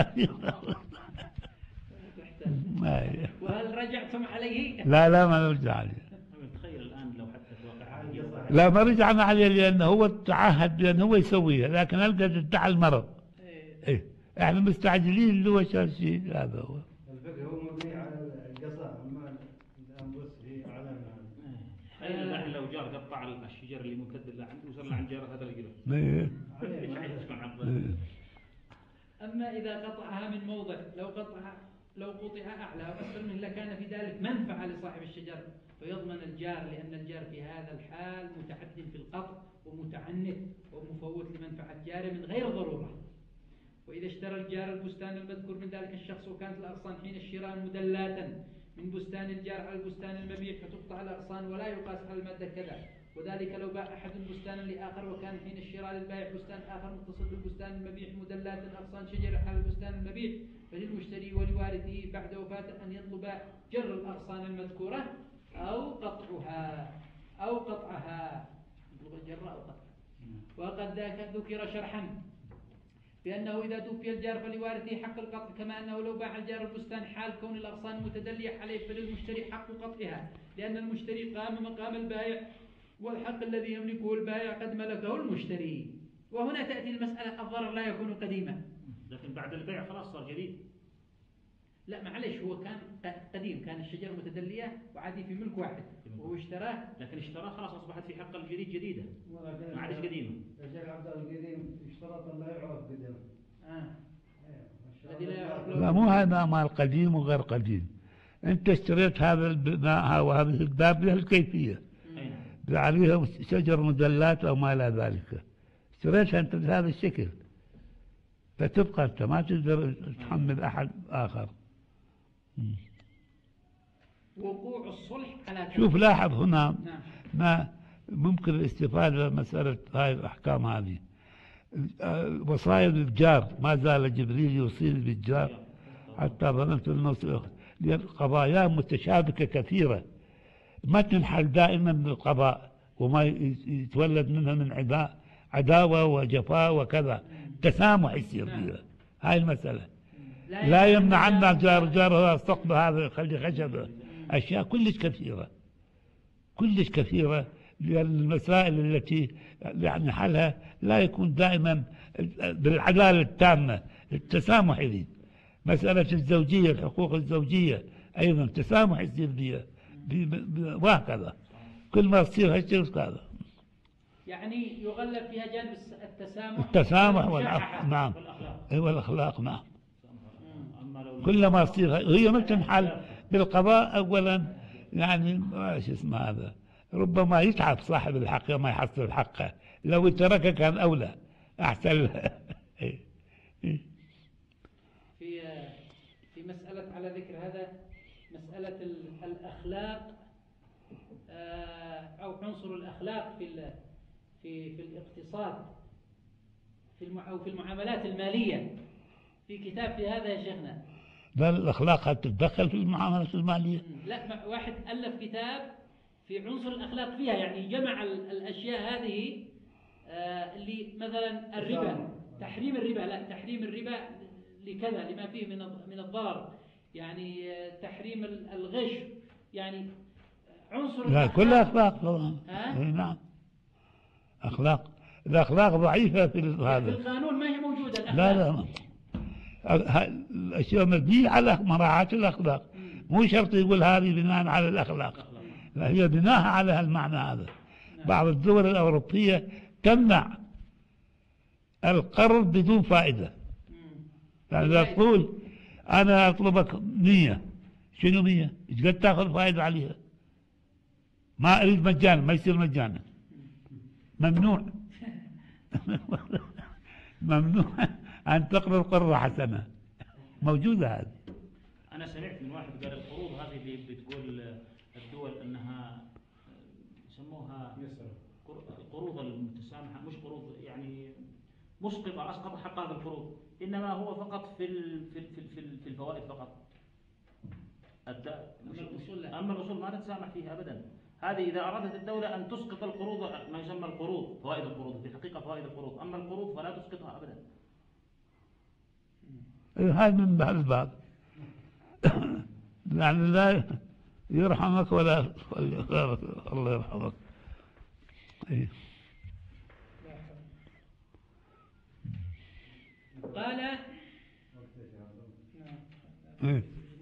وهل رجعتم عليه؟ لا لا ما نرجع عليه. تخيل الآن لو حتى توقع لا ما رجعنا عليه لأنه هو تعهد بأنه هو يسويها، لكن ألقى ادعى المرض. إيه احنا مستعجلين اللي هو شال شيء، هذا هو. الفقه هو مبني على القصاء، اما الانفس هي على تخيل الآن لو جار قطع الشجر اللي ممتد لعنده وصل لعند جار هذا الجلد. إيه. ايش عايز تكون عبد إيه. أما إذا قطعها من موضع لو قطع لو قطع أعلى وأسفل منه لكان في ذلك منفعة لصاحب الشجر، فيضمن الجار، لأن الجار في هذا الحال متعد في القطع ومتعنت ومفوت لمنفعة جاره من غير ضرورة. وإذا اشترى الجار البستان المذكور من ذلك الشخص وكانت الأغصان حين الشراء مدلاتا من بستان الجار على البستان المبيع فتقطع الأغصان ولا يقاس على المادة كذا. وذلك لو باع أحد بستانا لآخر وكان حين الشراء للبائع بستان آخر متصل بالبستان المبيع مدلات أغصان شجر على البستان المبيع، فللمشتري ولوارثه بعد وفاته أن يطلب جر الأغصان المذكورة أو قطعها أو قطعها يطلب جر أو قطعها. وقد ذكر شرحا بأنه إذا توفي الجار فلوارثه حق القطع، كما أنه لو باع الجار البستان حال كون الأغصان متدلية عليه فللمشتري حق قطعها، لأن المشتري قام مقام البائع والحق الذي يملكه البائع قد ملكه المشتري. وهنا تأتي المسألة الضرر لا يكون قديما، لكن بعد البيع خلاص صار جديد. لا معلش هو كان قديم، كان الشجر متدلية وعادي في ملك واحد وهو اشتراه، لكن اشتراه خلاص أصبحت في حق الجديد جديدة ما عادش قديمة. الشيخ عبد القديم اشترط ان لا يعرف قدم. آه. الذي لا يعرف لا مو هذا مال قديم وغير قديم، أنت اشتريت هذا البناء وهذه الباب بهالكيفية عليها شجر مدلات أو ما إلى ذلك، اشتريتها أنت بهذا الشكل فتبقى أنت ما تقدر تحمل أحد آخر. وقوع الصلح على شوف لاحظ هنا نعم. ما ممكن الاستفادة من مسألة هاي الأحكام هذه. وصايا الجار ما زال جبريل يوصيني بالجار حتى ظننت أنه لأن قضاياه متشابكة كثيرة ما تنحل دائما بالقضاء وما يتولد منها من عداء عداوة وجفاء وكذا، تسامح يصير فيها هاي المسألة. لا يمنع عنا جار جاره الثقب هذا يخلي خشبه، أشياء كلش كثيرة كلش كثيرة، لأن المسائل التي يعني حلها لا يكون دائما بالعدالة التامة، التسامح يريد. مسألة الزوجية الحقوق الزوجية أيضا تسامح يصير فيها وهكذا، كل ما تصير هالشيء هذا يعني يغلب فيها جانب التسامح التسامح والعفو نعم والأخلاق نعم. أما كل ما تصير هي ما تنحل بالقضاء أولا، يعني ايش اسمه هذا ربما يتعب صاحب الحق ما يحصل حقه، لو تركه كان أولى أحسن. في في مسألة على ذكر هذا مسألة الأخلاق أو عنصر الأخلاق في في في الاقتصاد في أو في المعاملات المالية، في كتاب في هذا يا شيخنا بل الأخلاق تتدخل في المعاملة المالية. لا، ما- واحد ألف كتاب في عنصر الأخلاق فيها، يعني جمع ال- الأشياء هذه آه، اللي مثلا الربا، تحريم الربا، لا تحريم الربا لكذا لما فيه من الض- من الضرر، يعني آه، تحريم ال- الغش، يعني عنصر لا الأخلاق. كلها أخلاق طبعا. ها؟ إيه نعم، أخلاق، الأخلاق ضعيفة في في هذا. القانون ما هي موجودة الأخلاق. لا لا، ه- الأشياء مبنية على مراعاة الأخلاق، مو شرط يقول هذه بناء على الأخلاق، لا هي بناء على المعنى هذا. بعض الدول الأوروبية تمنع القرض بدون فائدة، يعني إذا تقول أنا أطلبك مية، شنو مية؟ إيش قد تأخذ فائدة عليها؟ ما أريد مجانا، ما يصير مجانا، ممنوع. ممنوع أن تقرض قرضة حسنة، موجودة هذه. أنا سمعت من واحد قال القروض هذه اللي بتقول الدول أنها يسموها القروض المتسامحة، مش قروض يعني مسقطة، أسقط حق هذه القروض، إنما هو فقط في ال- في ال- في ال- في ال- في الفوائد فقط. الد- مش- مش- أما الأصول ما نتسامح فيها أبدا. هذه إذا أرادت الدولة أن تسقط القروض، ما يسمى القروض، فوائد القروض، في الحقيقة فوائد القروض، أما القروض فلا تسقطها أبدا. هاي من الباب. يعني لا يرحمك ولا الله يرحمك. إيه. قال إيه.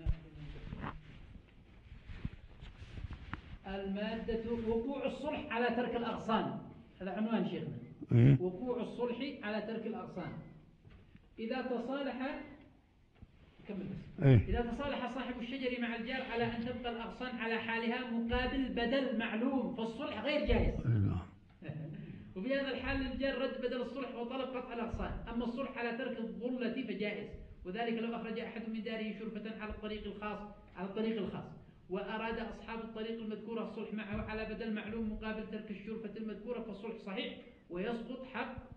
المادة وقوع الصلح على ترك الأغصان، هذا عنوان شيخنا. إيه. وقوع الصلح على ترك الأغصان. إذا تصالح كمل بس. إيه. إذا تصالح صاحب الشجر مع الجار على أن تبقى الأغصان على حالها مقابل بدل معلوم، فالصلح غير جائز. وفي هذا الحال للجار رد بدل الصلح وطلب قطع الأغصان. أما الصلح على ترك الظلة فجائز، وذلك لو أخرج أحد من داره شرفة على الطريق الخاص على الطريق الخاص وأراد أصحاب الطريق المذكورة الصلح معه على بدل معلوم مقابل ترك الشرفة المذكورة، فالصلح صحيح ويسقط حق